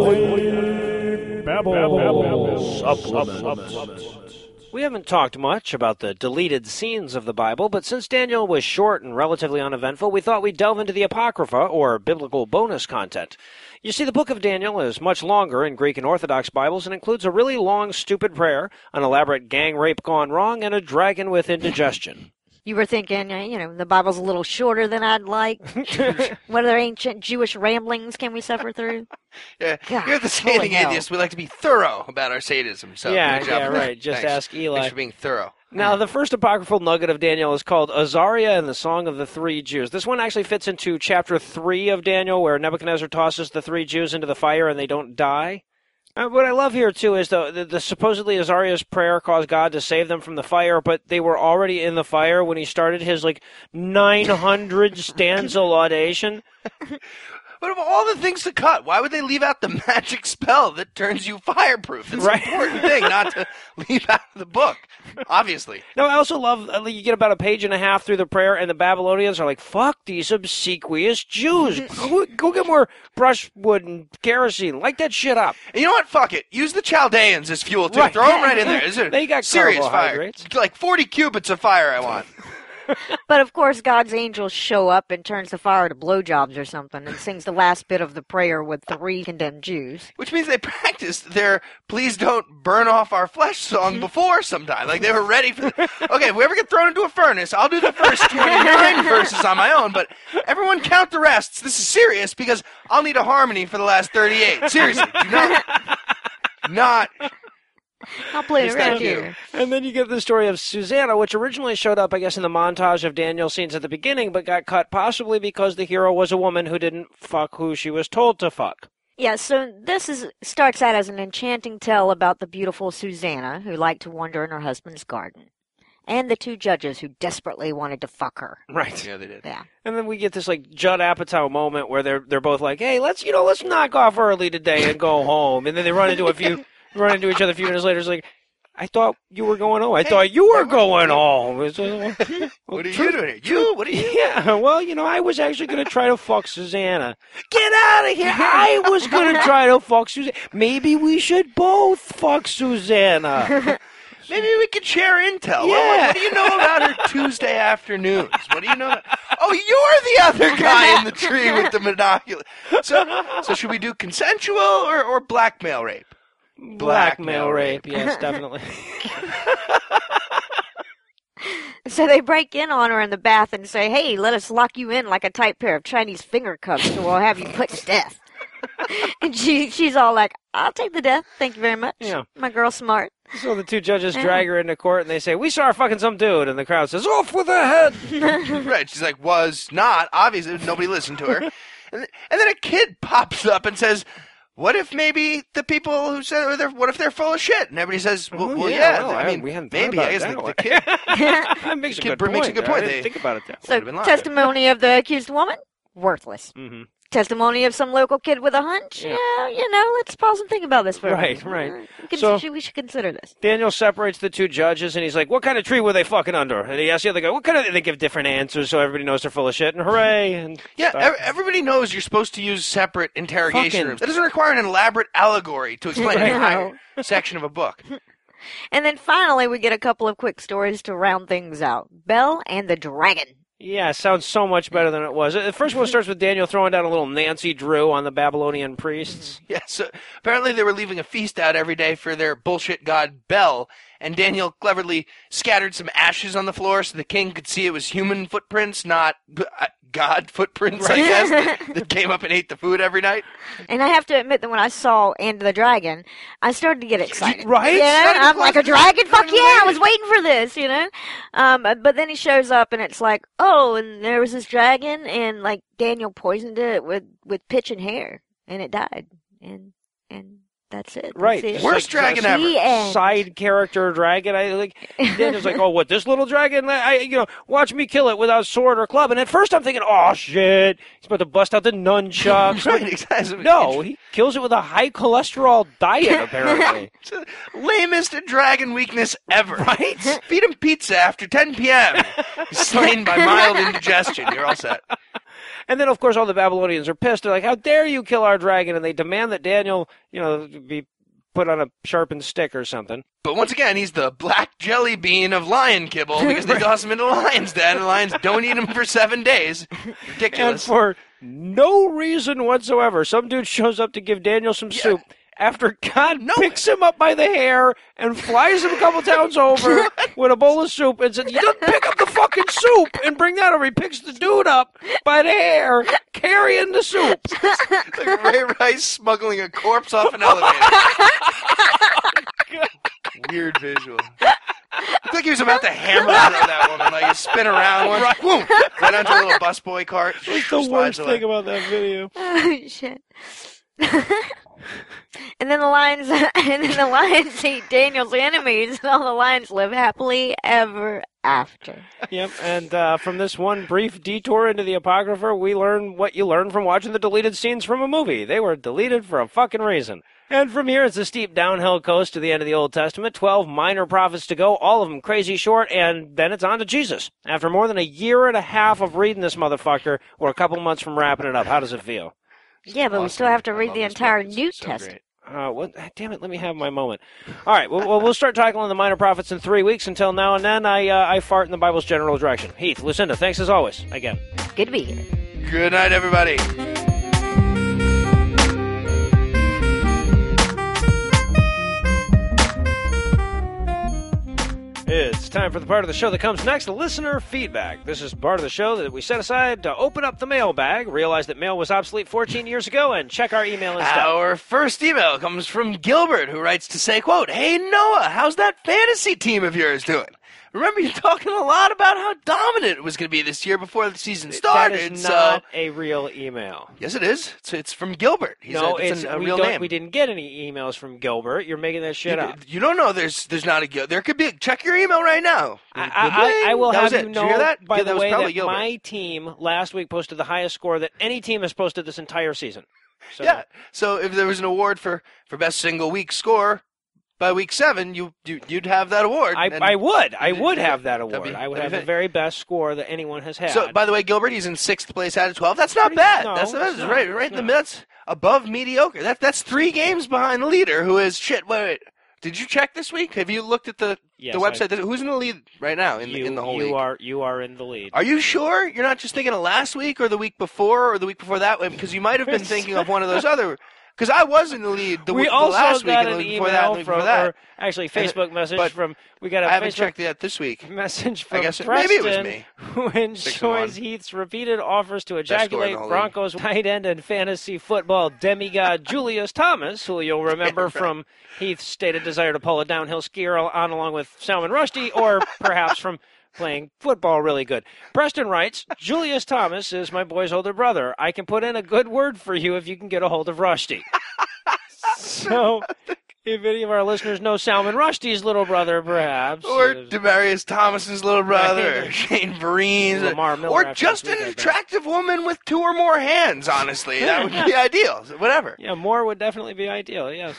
Holy Babble Supplement. We haven't talked much about the deleted scenes of the Bible, but since Daniel was short and relatively uneventful, we thought we'd delve into the Apocrypha, or biblical bonus content. You see, the book of Daniel is much longer in Greek and Orthodox Bibles and includes a really long, stupid prayer, an elaborate gang rape gone wrong, and a dragon with indigestion. You were thinking, you know, the Bible's a little shorter than I'd like. What other ancient Jewish ramblings can we suffer through? Yeah, God, you're the scathing hell. atheists. We like to be thorough about our sadism. So yeah, good job yeah, with that. right. Just Thanks. ask Eli. Thanks for being thorough. Now, the first apocryphal nugget of Daniel is called Azariah and the Song of the Three Jews. This one actually fits into chapter three of Daniel, where Nebuchadnezzar tosses the three Jews into the fire and they don't die. Uh, what I love here, too, is the, the, the supposedly Azariah's prayer caused God to save them from the fire, but they were already in the fire when he started his, like, nine hundred stanza laudation. But of all the things to cut, why would they leave out the magic spell that turns you fireproof? It's right. an important thing not to leave out of the book, obviously. No, I also love, uh, you get about a page and a half through the prayer, and the Babylonians are like, fuck these obsequious Jews. go, go get more brushwood and kerosene. Light that shit up. And you know what? Fuck it. Use the Chaldeans as fuel, too. Right. Throw them right in there. Is it They got serious fire? carbohydrates. Like forty cubits of fire I want. But of course, God's angels show up and turns the fire to blowjobs or something and sings the last bit of the prayer with three condemned Jews. Which means they practiced their "Please don't burn off our flesh" song before sometime. Like they were ready for the... Okay, if we ever get thrown into a furnace, I'll do the first twenty-nine verses on my own, but everyone count the rests. This is serious because I'll need a harmony for the last thirty-eight. Seriously, do not... Not... I'll play it right Thank you. here. And then you get the story of Susanna, which originally showed up, I guess, in the montage of Daniel scenes at the beginning, but got cut possibly because the hero was a woman who didn't fuck who she was told to fuck. Yeah, so this is starts out as an enchanting tale about the beautiful Susanna, who liked to wander in her husband's garden, and the two judges who desperately wanted to fuck her. Right. Yeah, they did. Yeah. And then we get this, like, Judd Apatow moment where they're they're both like, hey, let's, you know, let's knock off early today and go home. And then they run into a few... run into each other a few minutes later. It's like, I thought you were going home. I Hey, thought you were hey, going home. What are you doing here? You? What are you? Yeah, well, you know, I was actually going to try to fuck Susanna. Get out of here. I was going to try to fuck Susanna. Maybe we should both fuck Susanna. Maybe we could share intel. Yeah. What, what do you know about her Tuesday afternoons? What do you know about... Oh, you're the other guy in the tree with the monocular. So, so should we do consensual or, or blackmail rape? Blackmail rape, yes, definitely. So they break in on her in the bath and say, hey, let us lock you in like a tight pair of Chinese finger cuffs, or we'll have you put to death. And she she's all like, I'll take the death. Thank you very much. Yeah. My girl's smart. So the two judges Yeah. drag her into court, and they say, we saw her fucking some dude. And the crowd says, off with her head. Right. She's like, was not. Obviously, nobody listened to her. And, and then a kid pops up and says, what if maybe the people who said, they're, what if they're full of shit? And everybody says, well, Oh, well yeah, yeah. well, I I- mean, we hadn't thought maybe. about I it guess that the, way. the kid. That makes a Kid good makes a point. good point. I didn't They- think about it that way. So Would've been lost. testimony of the accused woman, worthless. Mm-hmm. Testimony of some local kid with a hunch. Yeah. Yeah, you know, let's pause and think about this for a Right, minute. right. We, can, So- we should consider this. Daniel separates the two judges, and he's like, what kind of tree were they fucking under? And he asks the other guy, what kind of... They give different answers so everybody knows they're full of shit, and hooray, and Yeah, stuff. ev- everybody knows you're supposed to use separate interrogation Fucking- rooms. That doesn't require an elaborate allegory to explain an Right. entire section of a book. And then finally, we get a couple of quick stories to round things out. Belle and the Dragon. Yeah, it sounds so much better than it was. The first one starts with Daniel throwing down a little Nancy Drew on the Babylonian priests. Yeah, so apparently they were leaving a feast out every day for their bullshit god Bel, and Daniel cleverly scattered some ashes on the floor so the king could see it was human footprints, not uh, god footprints, I guess, that, that came up and ate the food every night. And I have to admit that when I saw And the Dragon, I started to get excited. Right? Yeah, Started I'm like, a close- dragon? Fuck started yeah, I waiting. was waiting for this, you know? Um, but then he shows up and it's like, oh, and there was this dragon and like Daniel poisoned it with, with pitch and hair and it died. And, and that's it. That's Right. it. Worst dragon ever. The end. Side character dragon. I like. Daniel's like, oh, what, this little dragon? I, I, you know, watch me kill it without sword or club. And at first I'm thinking, oh, shit. He's about to bust out the nunchucks. Right, exactly. No, he kills it with a high cholesterol diet, apparently. It's the lamest dragon weakness ever. Right? Feed him pizza after ten p.m. He's slain by mild indigestion. You're all set. And then, of course, all the Babylonians are pissed. They're like, how dare you kill our dragon? And they demand that Daniel, you know, be put on a sharpened stick or something. But once again, he's the black jelly bean of lion kibble because they toss him into the lion's den and the lions don't eat him for seven days. And Ridiculous. for no reason whatsoever, some dude shows up to give Daniel some Yeah. soup after God No. picks him up by the hair and flies him a couple towns over with a bowl of soup and says, you don't pick up the fucking soup and bring that over. He picks the dude up by the hair, carrying the soup. Like Ray Rice smuggling a corpse off an elevator. Weird visual. Looked like he was about to hammer throw that woman, like you spin around one, right, whoom, right onto a little busboy cart. It's the worst thing about that video. Oh, shit. And then the lions, and then the lions eat Daniel's enemies, and all the lions live happily ever after. Yep, and uh, from this one brief detour into the Apocrypha, we learn what you learn from watching the deleted scenes from a movie. They were deleted for a fucking reason. And from here, it's a steep downhill coast to the end of the Old Testament. Twelve minor prophets to go, all of them crazy short, and then it's on to Jesus. After more than a year and a half of reading this motherfucker, we're a couple months from wrapping it up. How does it feel? Yeah, but we still have to read the entire New Testament. Uh, what? Damn it! Let me have my moment. All right, well, we'll start tackling the minor prophets in three weeks. Until now and then, I uh, I fart in the Bible's general direction. Heath, Lucinda, thanks as always. Again. Good to be here. Good night, everybody. It's time for the part of the show that comes next, listener feedback. This is part of the show that we set aside to open up the mailbag, realize that mail was obsolete fourteen years ago, and check our email instead. Our first email comes from Gilbert, who writes to say, quote, "Hey, Noah, how's that fantasy team of yours doing? Remember you talking a lot about how dominant it was going to be this year before the season started. That is so not a real email. Yes, it is. It's, it's from Gilbert. He's no, a, it's, it's, an, a we real don't, name. We didn't get any emails from Gilbert. You're making that shit you, up. You don't know there's there's not a Gil. There could be. A, check your email right now. I, I, I will that have was you it. know, Did you hear that? by Yeah, the that was way, probably that Gilbert. my team last week posted the highest score that any team has posted this entire season. So, Yeah. So if there was an award for, for best single week score by week seven, you, you you'd have that award. I, And- I would. I would Yeah, have that that'd award. be- I would that'd have be the fit. very best score that anyone has had. So, by the way, Gilbert, he's in sixth place out of twelve. That's not Pretty- bad. no, that's that's it's not. right, right It's in the that's above mediocre. That that's three games behind the leader, who is shit. Wait, wait. Did you check this week? Have you looked at the Yes, the website? Who's in the lead right now in, you, the, in the whole you league? are you are in the lead. Are you sure you're not just thinking of last week or the week before or the week before that way? Because you might have been thinking of one of those other Because I was in the lead the, we the also last week got and the an week before that and the email week from, before that. or actually Facebook And- message but from, we got a I haven't Facebook checked that this week. message from I guess it- Preston, maybe it was me. who enjoys Heath's repeated offers to score in the ejaculate whole league. Broncos tight end and fantasy football demigod Julius Thomas, who you'll remember from Heath's stated desire to pull a downhill skier on along with Salman Rushdie, or perhaps from playing football really good. Preston writes, Julius Thomas is my boy's older brother. I can put in a good word for you if you can get a hold of Rushdie. So, if any of our listeners know Salman Rushdie's little brother, perhaps. Or uh, Demarius Thomas's little brother, Right. or Shane Vereen's, Lamar Miller or after just this an week, I bet. attractive woman with two or more hands, honestly. That would be ideal. So whatever. Yeah, more would definitely be ideal, yes.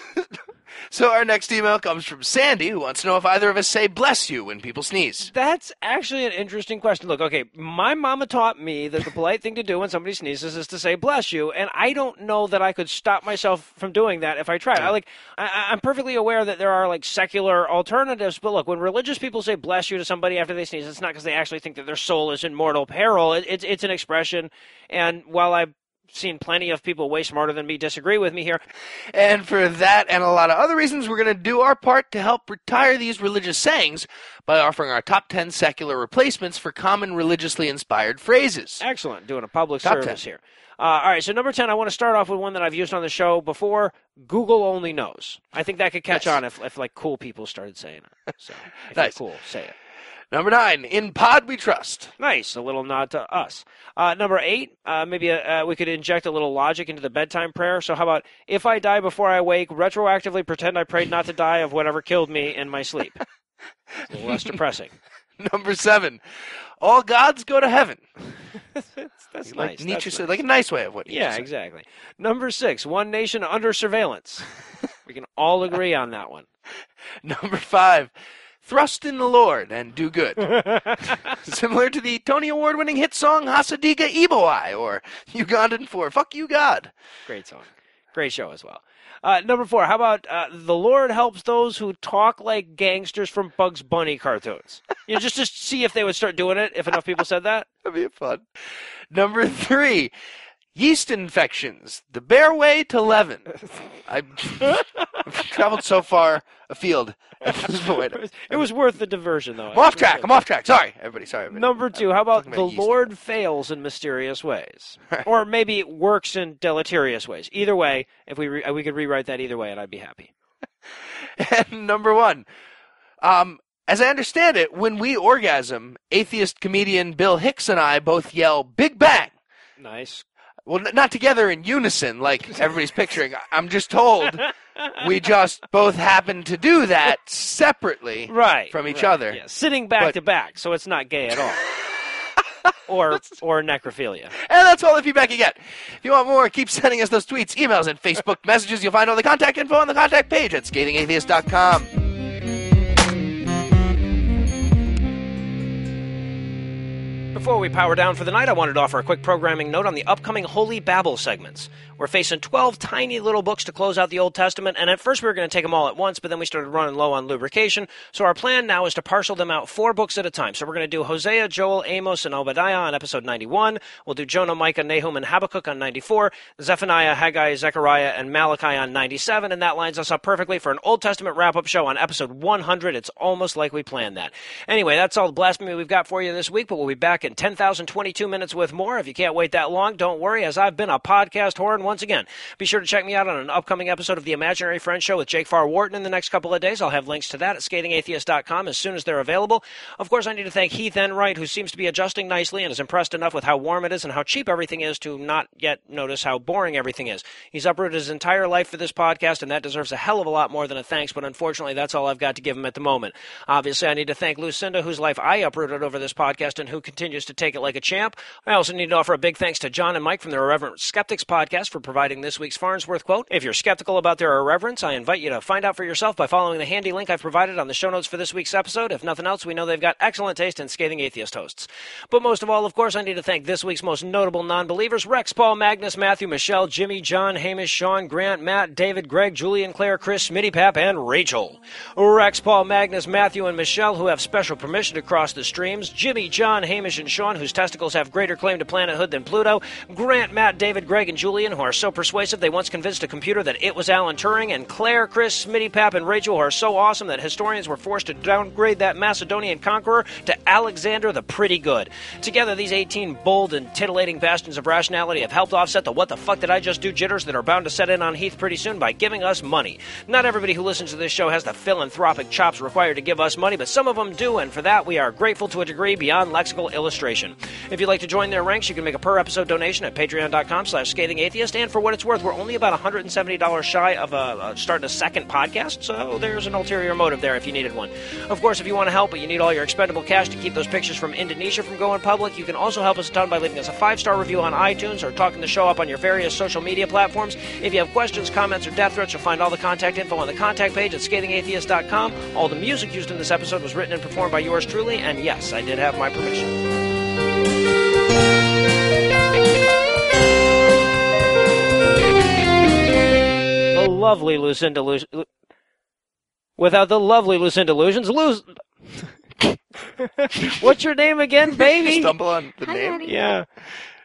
So our next email comes from Sandy, who wants to know if either of us say bless you when people sneeze. That's actually an interesting question. Look, okay, my mama taught me that the polite thing to do when somebody sneezes is to say bless you, and I don't know that I could stop myself from doing that if I tried. I like I, I'm perfectly aware that there are like secular alternatives, but look, when religious people say bless you to somebody after they sneeze, it's not because they actually think that their soul is in mortal peril. It, it's it's an expression, and while I've seen plenty of people way smarter than me disagree with me here. And for that and a lot of other reasons, we're going to do our part to help retire these religious sayings by offering our top ten secular replacements for common religiously inspired phrases. Excellent. Doing a public Top service ten. here. Uh, all right, so number ten, I want to start off with one that I've used on the show before. Google only knows. I think that could catch Nice. on if, if like cool people started saying it. So if Nice. you're cool, say it. Number nine, in pod we trust. Nice, a little nod to us. Uh, number eight, uh, maybe a, uh, we could inject a little logic into the bedtime prayer. So how about, if I die before I wake, retroactively pretend I prayed not to die of whatever killed me in my sleep. It's a little less depressing. Number seven, all gods go to heaven. that's that's Like nice. Nietzsche That's said, nice. like a nice way of what Nietzsche Yeah, said. exactly. Number six, one nation under surveillance. We can all agree on that one. Number five, thrust in the Lord and do good. Similar to the Tony Award-winning hit song Hasadiga Ibowai, or Ugandan for Fuck You God. Great song. Great show as well. Uh, number four, how about uh, the Lord helps those who talk like gangsters from Bugs Bunny cartoons? You know, just to see if they would start doing it, if enough people said that. That'd be fun. Number three, yeast infections, the bare way to leaven. I've traveled so far afield at this point. It was worth the diversion, though. I'm off track. I'm off track. Sorry, everybody. Sorry, everybody. Number two, how about Talking the about yeast. Lord fails in mysterious ways? Or maybe it works in deleterious ways. Either way, if we re- we could rewrite that either way, and I'd be happy. And number one, um, as I understand it, when we orgasm, atheist comedian Bill Hicks and I both yell "Big Bang." Nice. Well, n- not together in unison like everybody's picturing. I'm just told we just both happen to do that separately Right. from each right, other. Yeah, sitting back But- to back, so it's not gay at all. or or necrophilia. And that's all the feedback you get. If you want more, keep sending us those tweets, emails, and Facebook messages. You'll find all the contact info on the contact page at scathing atheist dot com. Before we power down for the night, I wanted to offer a quick programming note on the upcoming Holy Babel segments. We're facing twelve tiny little books to close out the Old Testament, and at first we were going to take them all at once, but then we started running low on lubrication, so our plan now is to parcel them out four books at a time. So we're going to do Hosea, Joel, Amos, and Obadiah on episode ninety-one. We'll do Jonah, Micah, Nahum, and Habakkuk on ninety-four, Zephaniah, Haggai, Zechariah, and Malachi on ninety-seven, and that lines us up perfectly for an Old Testament wrap-up show on episode one hundred. It's almost like we planned that. Anyway, that's all the blasphemy we've got for you this week, but we'll be back in ten thousand twenty-two minutes with more. If you can't wait that long, don't worry, as I've been a podcast horn once again. Be sure to check me out on an upcoming episode of The Imaginary Friends Show with Jake Farr Wharton in the next couple of days. I'll have links to that at scathing atheist dot com as soon as they're available. Of course, I need to thank Heath Enright, who seems to be adjusting nicely and is impressed enough with how warm it is and how cheap everything is to not yet notice how boring everything is. He's uprooted his entire life for this podcast, and that deserves a hell of a lot more than a thanks, but unfortunately, that's all I've got to give him at the moment. Obviously, I need to thank Lucinda, whose life I uprooted over this podcast and who continues to take it like a champ. I also need to offer a big thanks to John and Mike from the Irreverent Skeptics podcast for providing this week's Farnsworth quote. If you're skeptical about their irreverence, I invite you to find out for yourself by following the handy link I've provided on the show notes for this week's episode. If nothing else, we know they've got excellent taste in scathing atheist hosts. But most of all, of course, I need to thank this week's most notable non-believers: Rex, Paul, Magnus, Matthew, Michelle, Jimmy, John, Hamish, Sean, Grant, Matt, David, Greg, Julian, Claire, Chris, Smitty, Pap, and Rachel. Rex, Paul, Magnus, Matthew, and Michelle, who have special permission to cross the streams. Jimmy, John, Hamish, and Sean, whose testicles have greater claim to planethood than Pluto. Grant, Matt, David, Greg, and Julian, who are so persuasive they once convinced a computer that it was Alan Turing, and Claire, Chris, Smitty, Pap, and Rachel are so awesome that historians were forced to downgrade that Macedonian conqueror to Alexander the Pretty Good. Together, these eighteen bold and titillating bastions of rationality have helped offset the what the fuck did I just do jitters that are bound to set in on Heath pretty soon by giving us money. Not everybody who listens to this show has the philanthropic chops required to give us money, but some of them do, and for that we are grateful to a degree beyond lexical illustration. If you'd like to join their ranks, you can make a per-episode donation at patreon.com slash scathing atheist, and for what it's worth, we're only about one hundred seventy dollars shy of uh, uh, starting a second podcast, so there's an ulterior motive there if you needed one. Of course, if you want to help, but you need all your expendable cash to keep those pictures from Indonesia from going public, you can also help us a ton by leaving us a five-star review on iTunes or talking the show up on your various social media platforms. If you have questions, comments, or death threats, you'll find all the contact info on the contact page at scathing atheist dot com. All the music used in this episode was written and performed by yours truly, and yes, I did have my permission. The lovely Lucinda Lu- Without the lovely Lucinda Illusions, lose. What's your name again, baby? Stumble on the Hi, name? Daddy. Yeah.